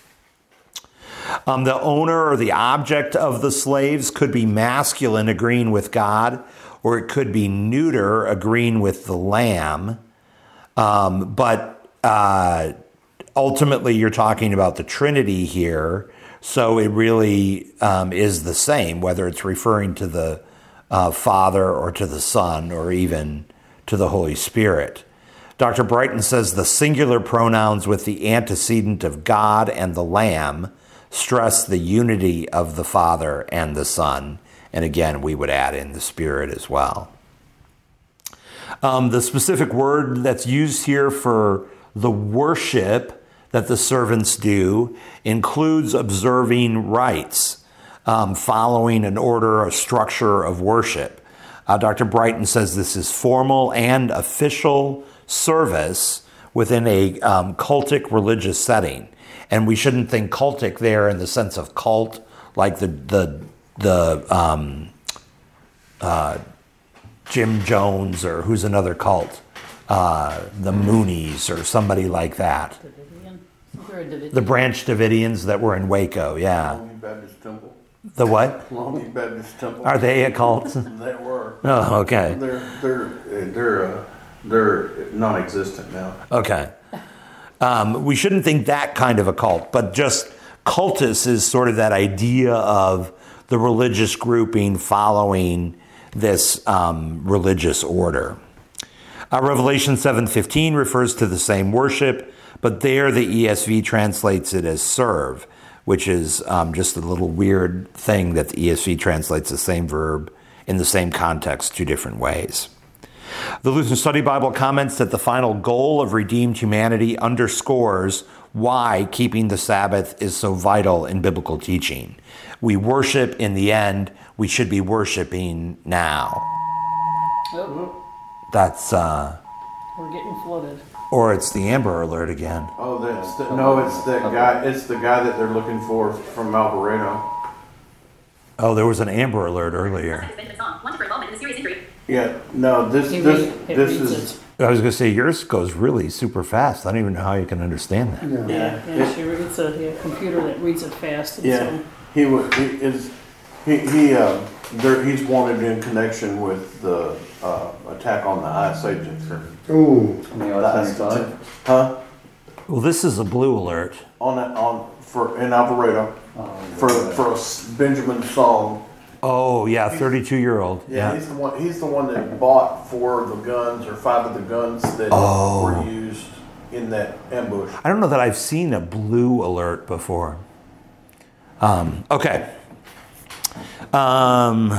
Um, the owner or the object of the slaves could be masculine, agreeing with God, or it could be neuter, agreeing with the Lamb. Um, but uh, ultimately, you're talking about the Trinity here, so it really um, is the same, whether it's referring to the uh, Father or to the Son or even to the Holy Spirit. Doctor Brighton says the singular pronouns with the antecedent of God and the Lamb stress the unity of the Father and the Son. And again, we would add in the Spirit as well. Um, the specific word that's used here for the worship that the servants do includes observing rites, um, following an order or structure of worship. Uh, Doctor Brighton says this is formal and official service within a um, cultic religious setting. And we shouldn't think cultic there in the sense of cult, like the the the um, uh, Jim Jones, or who's another cult, uh, the Moonies or somebody like that. The Branch Davidians that were in Waco, yeah. Lonely Baptist Temple. The what? Lonely Baptist Temple. Are they a cult? They were. Oh, okay. They're they're they're uh, they're non-existent now. Okay. Um, we shouldn't think that kind of a cult, but just cultus is sort of that idea of the religious grouping following this um, religious order. Uh, Revelation seven fifteen refers to the same worship, but there the E S V translates it as serve, which is um, just a little weird thing that the E S V translates the same verb in the same context two different ways. The Lutheran Study Bible comments that the final goal of redeemed humanity underscores why keeping the Sabbath is so vital in biblical teaching. We worship in the end, we should be worshiping now. Oh, That's, uh, we're getting flooded. or it's the Amber Alert again. Oh, that's the, no, it's that guy. It's the guy that they're looking for from Alvarado. Oh, there was an Amber Alert earlier. Wanted for involvement in a serious injury. Yeah, no, this He this read- it this reads is it. I was going to say, yours goes really super fast. I don't even know how you can understand that. Yeah. Yeah, yeah, she, it's a yeah, computer that reads it fast. And yeah. So, He was he is he he uh there he's wanted in connection with the uh, attack on the I S agents. Ooh, On the I seventy-five? Huh? Well, this is a blue alert. On that on for in Alvarado for for a S- Benjamin Song. Oh, yeah, thirty-two-year-old. Yeah, Yeah. he's the one. He's the one that bought four of the guns or five of the guns that Oh. were used in that ambush. I don't know that I've seen a blue alert before. Um, okay. Um,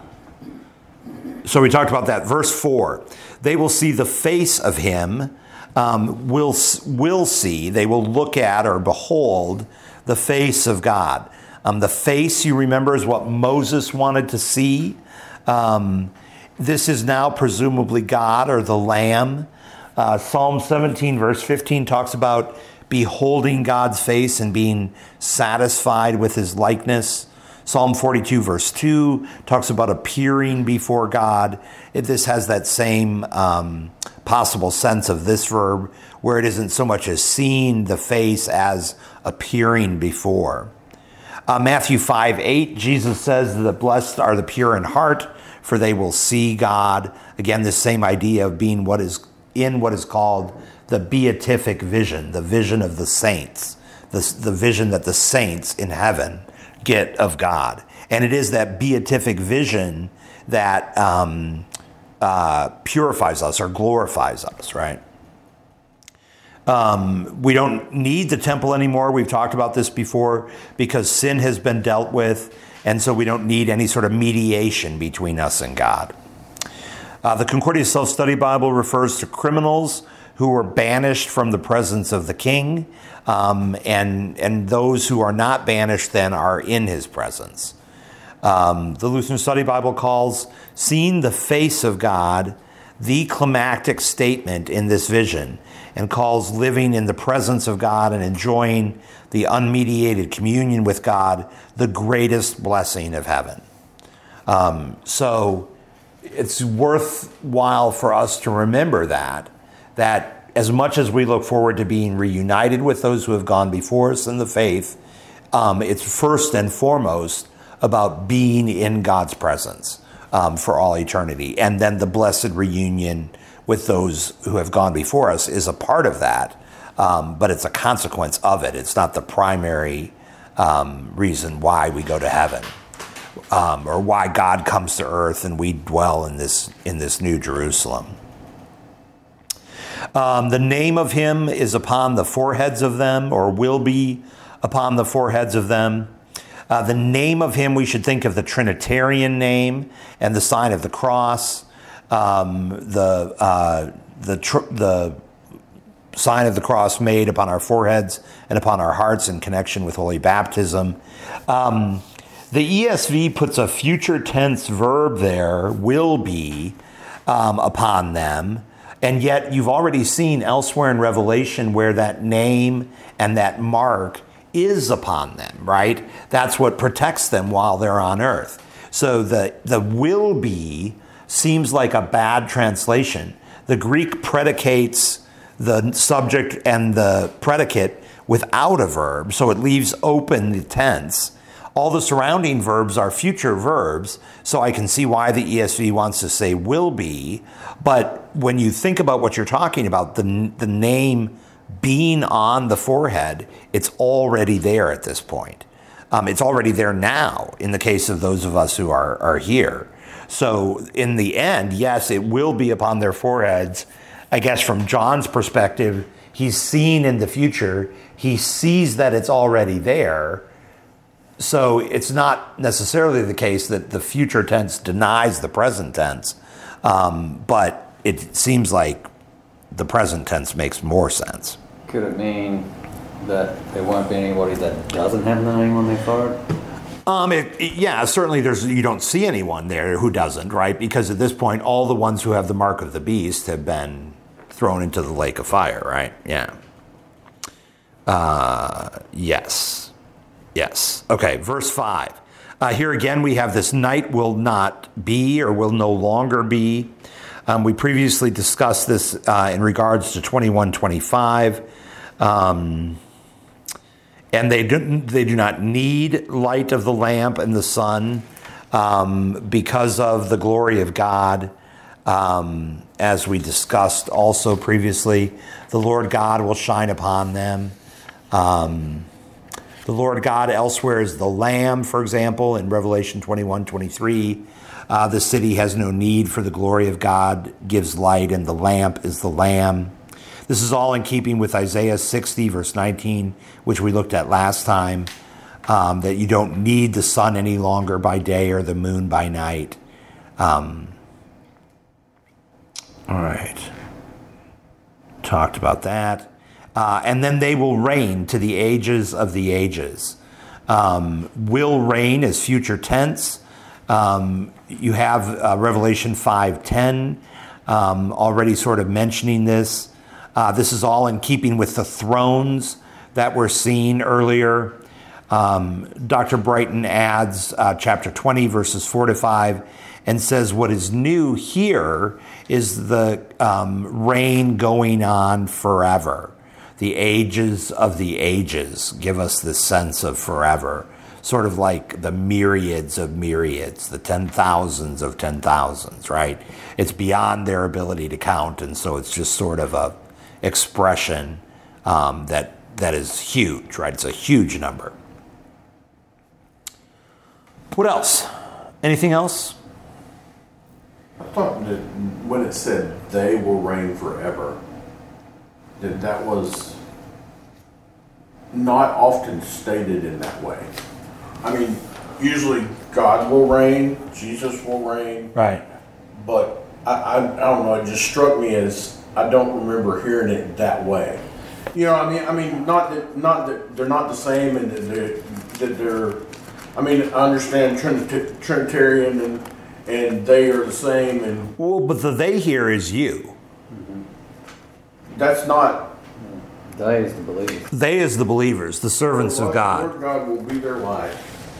so we talked about that. Verse four. They will see the face of him. Um, will will see. They will look at or behold the face of God. Um, the face, you remember, is what Moses wanted to see. Um, this is now presumably God or the Lamb. Uh, Psalm seventeen, verse fifteen, talks about beholding God's face and being satisfied with his likeness. Psalm forty-two verse two talks about appearing before God. It, this has that same um, possible sense of this verb, where it isn't so much as seeing the face as appearing before. Uh, Matthew five eight, Jesus says that blessed are the pure in heart, for they will see God. Again, this same idea of being what is in what is called the beatific vision, the vision of the saints, the, the vision that the saints in heaven get of God. And it is that beatific vision that um, uh, purifies us or glorifies us, right? Um, we don't need the temple anymore. We've talked about this before because sin has been dealt with, and so we don't need any sort of mediation between us and God. Uh, the Concordia Self-Study Bible refers to criminals who were banished from the presence of the king, um, and and those who are not banished then are in his presence. Um, the Lutheran Study Bible calls seeing the face of God the climactic statement in this vision, and calls living in the presence of God and enjoying the unmediated communion with God the greatest blessing of heaven. Um, so it's worthwhile for us to remember that, that as much as we look forward to being reunited with those who have gone before us in the faith, um, it's first and foremost about being in God's presence um, for all eternity. And then the blessed reunion with those who have gone before us is a part of that, um, but it's a consequence of it. It's not the primary um, reason why we go to heaven, um, or why God comes to earth and we dwell in this in this new Jerusalem. Um, the name of him is upon the foreheads of them, or will be upon the foreheads of them. Uh, the name of him, we should think of the Trinitarian name and the sign of the cross. Um, the uh, the tr- the sign of the cross made upon our foreheads and upon our hearts in connection with holy baptism. Um, the E S V puts a future tense verb there, will be, um, upon them, and yet you've already seen elsewhere in Revelation where that name and that mark is upon them, right? That's what protects them while they're on earth. So the the will be seems like a bad translation. The Greek predicates the subject and the predicate without a verb, so it leaves open the tense. All the surrounding verbs are future verbs, so I can see why the E S V wants to say will be. But when you think about what you're talking about, the, the name being on the forehead, it's already there at this point. Um, it's already there now in the case of those of us who are, are here. So in the end, yes, it will be upon their foreheads. I guess from John's perspective, he's seeing in the future. He sees that it's already there. So it's not necessarily the case that the future tense denies the present tense. Um, but it seems like the present tense makes more sense. Could it mean that there won't be anybody that doesn't have the name on their forehead? Um, it, it, yeah, certainly there's, you don't see anyone there who doesn't, right? Because at this point, all the ones who have the mark of the beast have been thrown into the lake of fire, right? Yeah. Uh, yes. Yes. Okay, verse five. Uh, here again, we have this night will not be or will no longer be. Um, we previously discussed this uh, in regards to twenty-one twenty-five. Um, and they do, they do not need light of the lamp and the sun um, because of the glory of God. Um, as we discussed also previously, the Lord God will shine upon them. Um, the Lord God elsewhere is the Lamb, for example, in Revelation twenty-one twenty-three. Uh, the city has no need for the glory of God, gives light, and the lamp is the Lamb. This is all in keeping with Isaiah sixty, verse nineteen, which we looked at last time, um, that you don't need the sun any longer by day or the moon by night. Um, all right. Talked about that. Uh, and then they will reign to the ages of the ages. Um, will reign is future tense. Um, you have uh, Revelation five ten um, already sort of mentioning this. Uh, this is all in keeping with the thrones that were seen earlier. Um, Doctor Brighton adds uh, chapter twenty, verses four to five, and says what is new here is the um, reign going on forever. The ages of the ages give us this sense of forever, sort of like the myriads of myriads, the ten thousands of ten thousands, right? It's beyond their ability to count, and so it's just sort of a expression um, that that is huge, right? It's a huge number. What else? Anything else? I thought that when it said they will reign forever, that that was not often stated in that way. I mean, usually God will reign, Jesus will reign, Right. but I, I, I don't know, it just struck me as I don't remember hearing it that way. You know, I mean, I mean, not that, not that they're not the same, and that they're, that they're I mean, I understand Trinit- Trinitarian and and they are the same, and Well, but the they here is you. that's not. They is the believers. They is the believers, the servants of God. Lord God will be their light,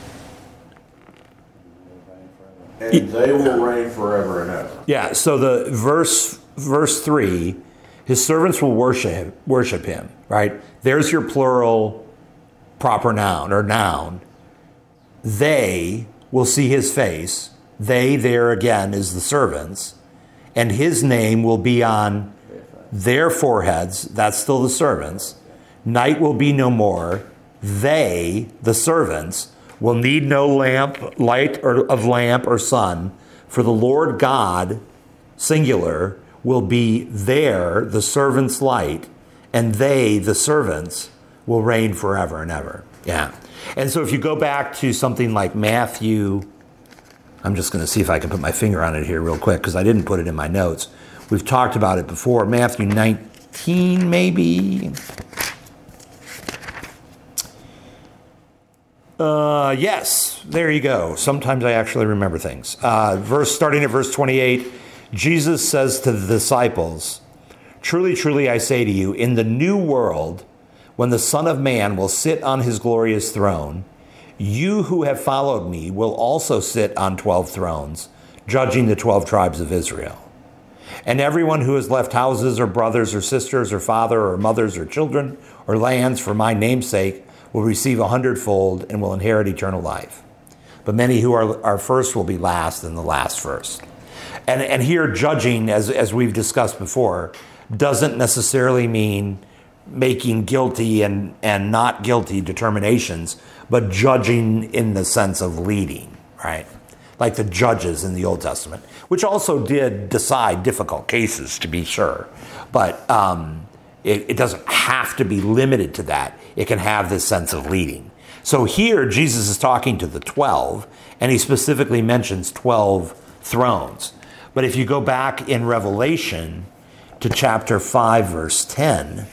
and they will reign forever and ever. Yeah, so the verse verse three, his servants will worship him, worship him, right? There's your plural proper noun or noun. They will see his face. They there again is the servants, and his name will be on their foreheads. That's still the servants. Night will be no more. They, the servants, will need no lamp, light or of lamp or sun, for the Lord God, singular, will be there, the servants' light, and they, the servants, will reign forever and ever. Yeah. And so if you go back to something like Matthew, I'm just going to see if I can put my finger on it here real quick because I didn't put it in my notes. We've talked about it before. Matthew nineteen, maybe. Uh, yes, there you go. Sometimes I actually remember things. Uh, verse starting at verse twenty-eight, Jesus says to the disciples, "Truly, truly, I say to you, in the new world, when the Son of Man will sit on his glorious throne, you who have followed me will also sit on twelve thrones, judging the twelve tribes of Israel. And everyone who has left houses or brothers or sisters or father or mothers or children or lands for my name's sake will receive a hundredfold and will inherit eternal life. But many who are, are first will be last and the last first." And, and here judging, as, as we've discussed before, doesn't necessarily mean making guilty and, and not guilty determinations, but judging in the sense of leading, right? Like the judges in the Old Testament, which also did decide difficult cases, to be sure. But um, it, it doesn't have to be limited to that. It can have this sense of leading. So here, Jesus is talking to the twelve, and he specifically mentions twelve thrones. But if you go back in Revelation to chapter five, verse ten,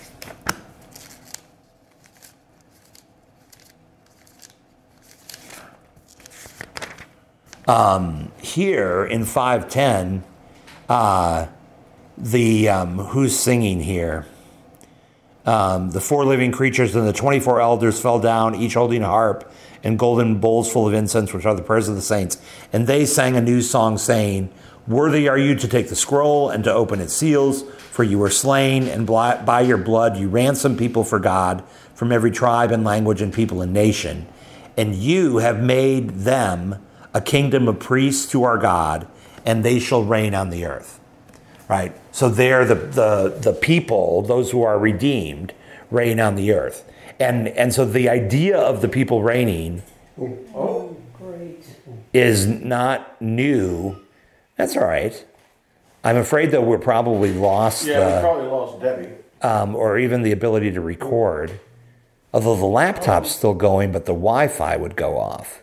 Um, here in five ten, uh, the um, who's singing here? Um, the four living creatures and the twenty-four elders fell down, each holding a harp and golden bowls full of incense, which are the prayers of the saints. And they sang a new song, saying, "Worthy are you to take the scroll and to open its seals, for you were slain, and by your blood you ransomed people for God from every tribe and language and people and nation. And you have made them a kingdom of priests to our God, and they shall reign on the earth." Right? So they're the, the, the people, those who are redeemed, reign on the earth. And, and so the idea of the people reigning Oh, great. is not new. That's all right. I'm afraid, though, we're probably lost Yeah, we the, probably lost Debbie. um, or even the ability to record. Although the laptop's still going, but the Wi-Fi would go off.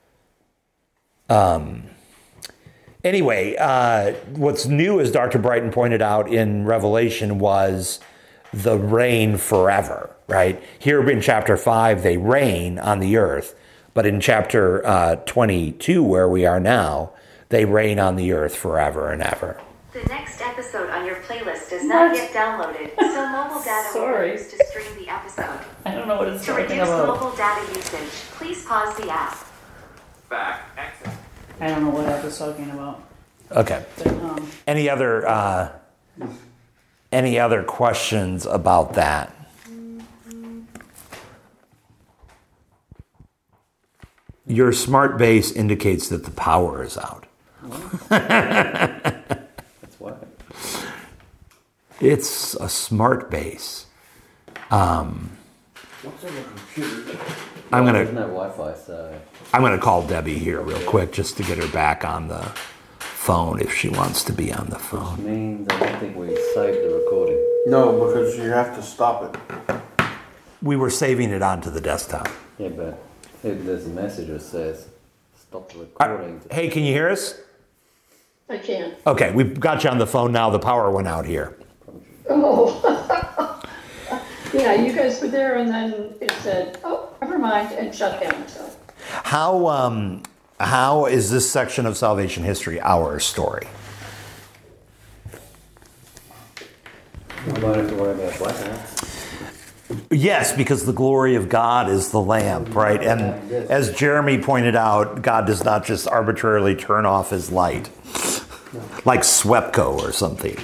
Um, anyway, uh, what's new, as Doctor Brighton pointed out in Revelation, was the reign forever, right? Here in chapter five, they reign on the earth. But in chapter uh, twenty-two, where we are now, they reign on the earth forever and ever. The next episode on your playlist does not What? get downloaded, so mobile data will Sorry. be used to stream the episode. I don't know what it's To talking reduce about. mobile data usage, please pause the app. Back. Exit. I don't know what I was talking about. Okay. But, um, Any other uh, any other questions about that? Your smart base indicates that the power is out. That's why. It's a smart base. Um, What's on the computer? I'm There's gonna no Wi-Fi, so I'm gonna call Debbie here real quick just to get her back on the phone if she wants to be on the which phone. means I don't think we saved the recording. No, because you have to stop it. We were saving it onto the desktop. Yeah, but if there's a message that says stop the Uh, recording. hey, can you hear us? I can't. Okay, we've got you on the phone now. The power went out here. Oh. Yeah, you guys were there and then it said, oh, never mind, and shut down, so. How um, how is this section of salvation history our story? We won't have to worry about blackouts. Yes, because the glory of God is the lamp, right? And as Jeremy pointed out, God does not just arbitrarily turn off his light, like SWEPCO or something.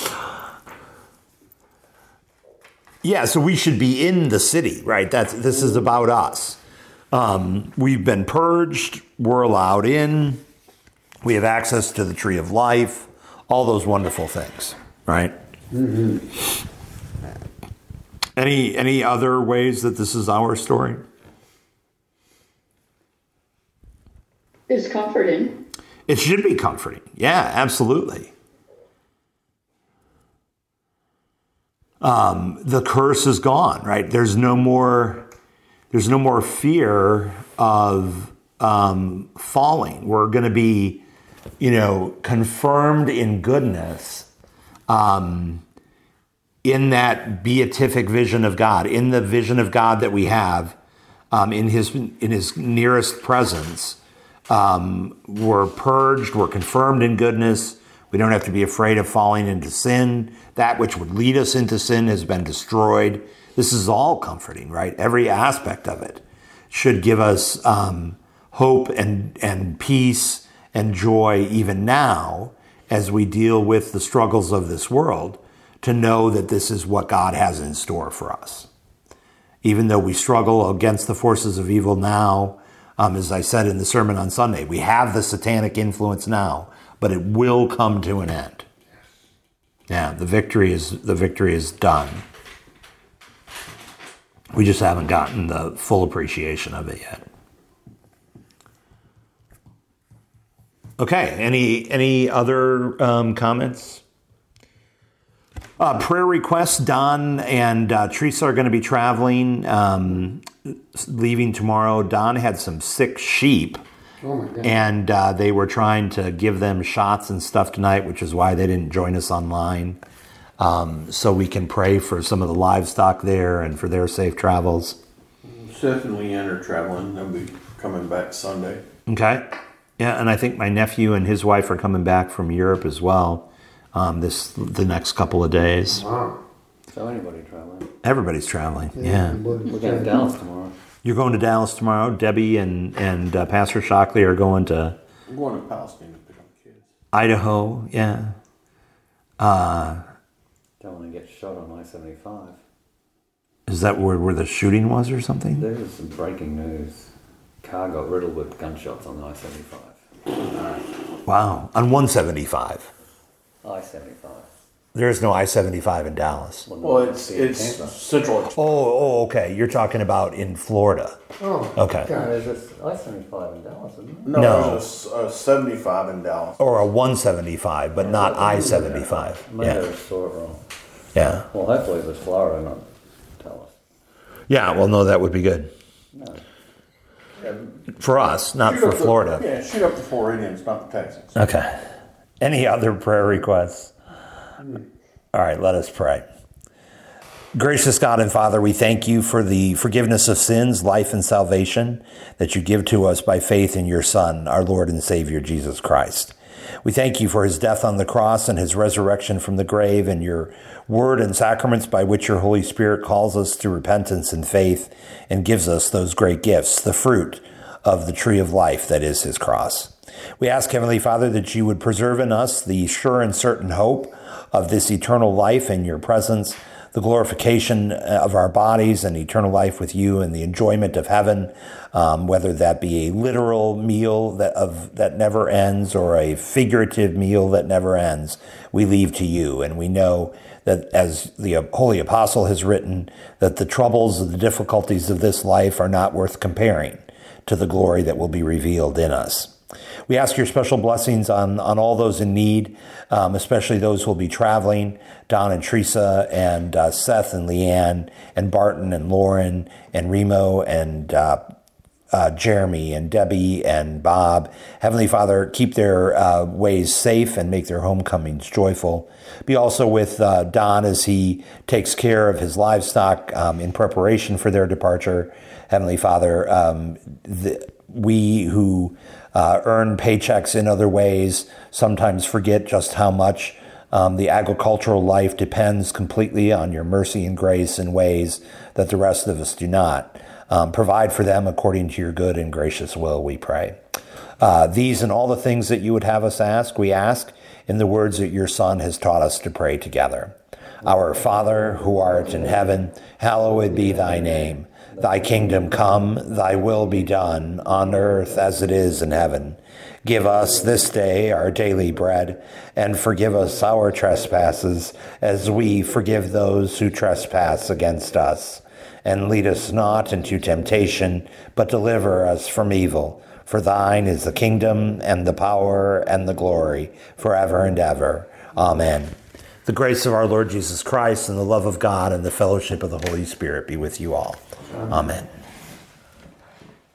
Yeah, so we should be in the city, right? That's this is about us. Um, we've been purged. We're allowed in. We have access to the tree of life. All those wonderful things, right? Mm-hmm. Any any other ways that this is our story? It's comforting. It should be comforting. Yeah, absolutely. Um, the curse is gone, right? There's no more. There's no more fear of um, falling. We're going to be, you know, confirmed in goodness, um, in that beatific vision of God, in the vision of God that we have, um, in His in His nearest presence. Um, we're purged. We're confirmed in goodness. We don't have to be afraid of falling into sin. That which would lead us into sin has been destroyed. This is all comforting, right? Every aspect of it should give us um, hope and, and peace and joy even now as we deal with the struggles of this world, to know that this is what God has in store for us. Even though we struggle against the forces of evil now, um, as I said in the sermon on Sunday, we have the satanic influence now, but it will come to an end. Yeah, the victory is the victory is done. We just haven't gotten the full appreciation of it yet. Okay, any any other um, comments? Uh, prayer requests. Don and uh, Teresa are going to be traveling, um, leaving tomorrow. Don had some sick sheep. Oh my God. And uh, they were trying to give them shots and stuff tonight, which is why they didn't join us online. Um, so we can pray for some of the livestock there and for their safe travels. Seth and Leanne are traveling. They'll be coming back Sunday. Okay. Yeah, and I think my nephew and his wife are coming back from Europe as well um, this the next couple of days. Wow. So anybody traveling? Everybody's traveling, yeah. We're going to Dallas tomorrow. You're going to Dallas tomorrow. Debbie and, and uh, Pastor Shockley are going to I'm going to Palestine to pick up kids. Idaho, yeah. Uh, Don't want to get shot on I seventy-five. is that where, where the shooting was or something? There was some breaking news. Car got riddled with gunshots on I seventy-five. Wow. On one seventy-five. I seventy-five. There is no I seventy-five in Dallas. Well, it's it's Tampa. Central. Oh, oh, okay. You're talking about in Florida. Oh. Okay. No, God. there's this I seventy-five in Dallas, isn't there? No, No. there's a, a seventy-five in Dallas. Or a one seventy-five, but not I seventy-five. Maybe I Yeah. just saw it wrong. Yeah. Well, hopefully it was Florida, not Dallas. Yeah, well, no, that would be good. No. For us, not Shoot for up the- Florida. Yeah, shoot up the Floridians, not the Texans. Okay. Any other prayer requests? All right, let us pray. Gracious God and Father, we thank you for the forgiveness of sins, life, and salvation that you give to us by faith in your Son, our Lord and Savior, Jesus Christ. We thank you for his death on the cross and his resurrection from the grave, and your word and sacraments by which your Holy Spirit calls us to repentance and faith and gives us those great gifts, the fruit of the tree of life that is his cross. We ask, Heavenly Father, that you would preserve in us the sure and certain hope of this eternal life in your presence, the glorification of our bodies and eternal life with you and the enjoyment of heaven, um, whether that be a literal meal that of that never ends or a figurative meal that never ends, we leave to you. And we know that, as the Holy Apostle has written, that the troubles and the difficulties of this life are not worth comparing to the glory that will be revealed in us. We ask your special blessings on, on all those in need, um, especially those who will be traveling, Don and Teresa and uh, Seth and Leanne and Barton and Lauren and Remo and uh, uh, Jeremy and Debbie and Bob. Heavenly Father, keep their uh, ways safe and make their homecomings joyful. Be also with uh, Don as he takes care of his livestock um, in preparation for their departure. Heavenly Father, um, the, we who uh, earn paychecks in other ways sometimes forget just how much um, the agricultural life depends completely on your mercy and grace in ways that the rest of us do not. Um, provide for them according to your good and gracious will, we pray. Uh, these and all the things that you would have us ask, we ask in the words that your Son has taught us to pray together. Our Father, who art in heaven, hallowed be thy name. Thy kingdom come, thy will be done, on earth as it is in heaven. Give us this day our daily bread, and forgive us our trespasses, as we forgive those who trespass against us. And lead us not into temptation, but deliver us from evil. For thine is the kingdom, and the power, and the glory, forever and ever. Amen. The grace of our Lord Jesus Christ, and the love of God, and the fellowship of the Holy Spirit be with you all. Amen.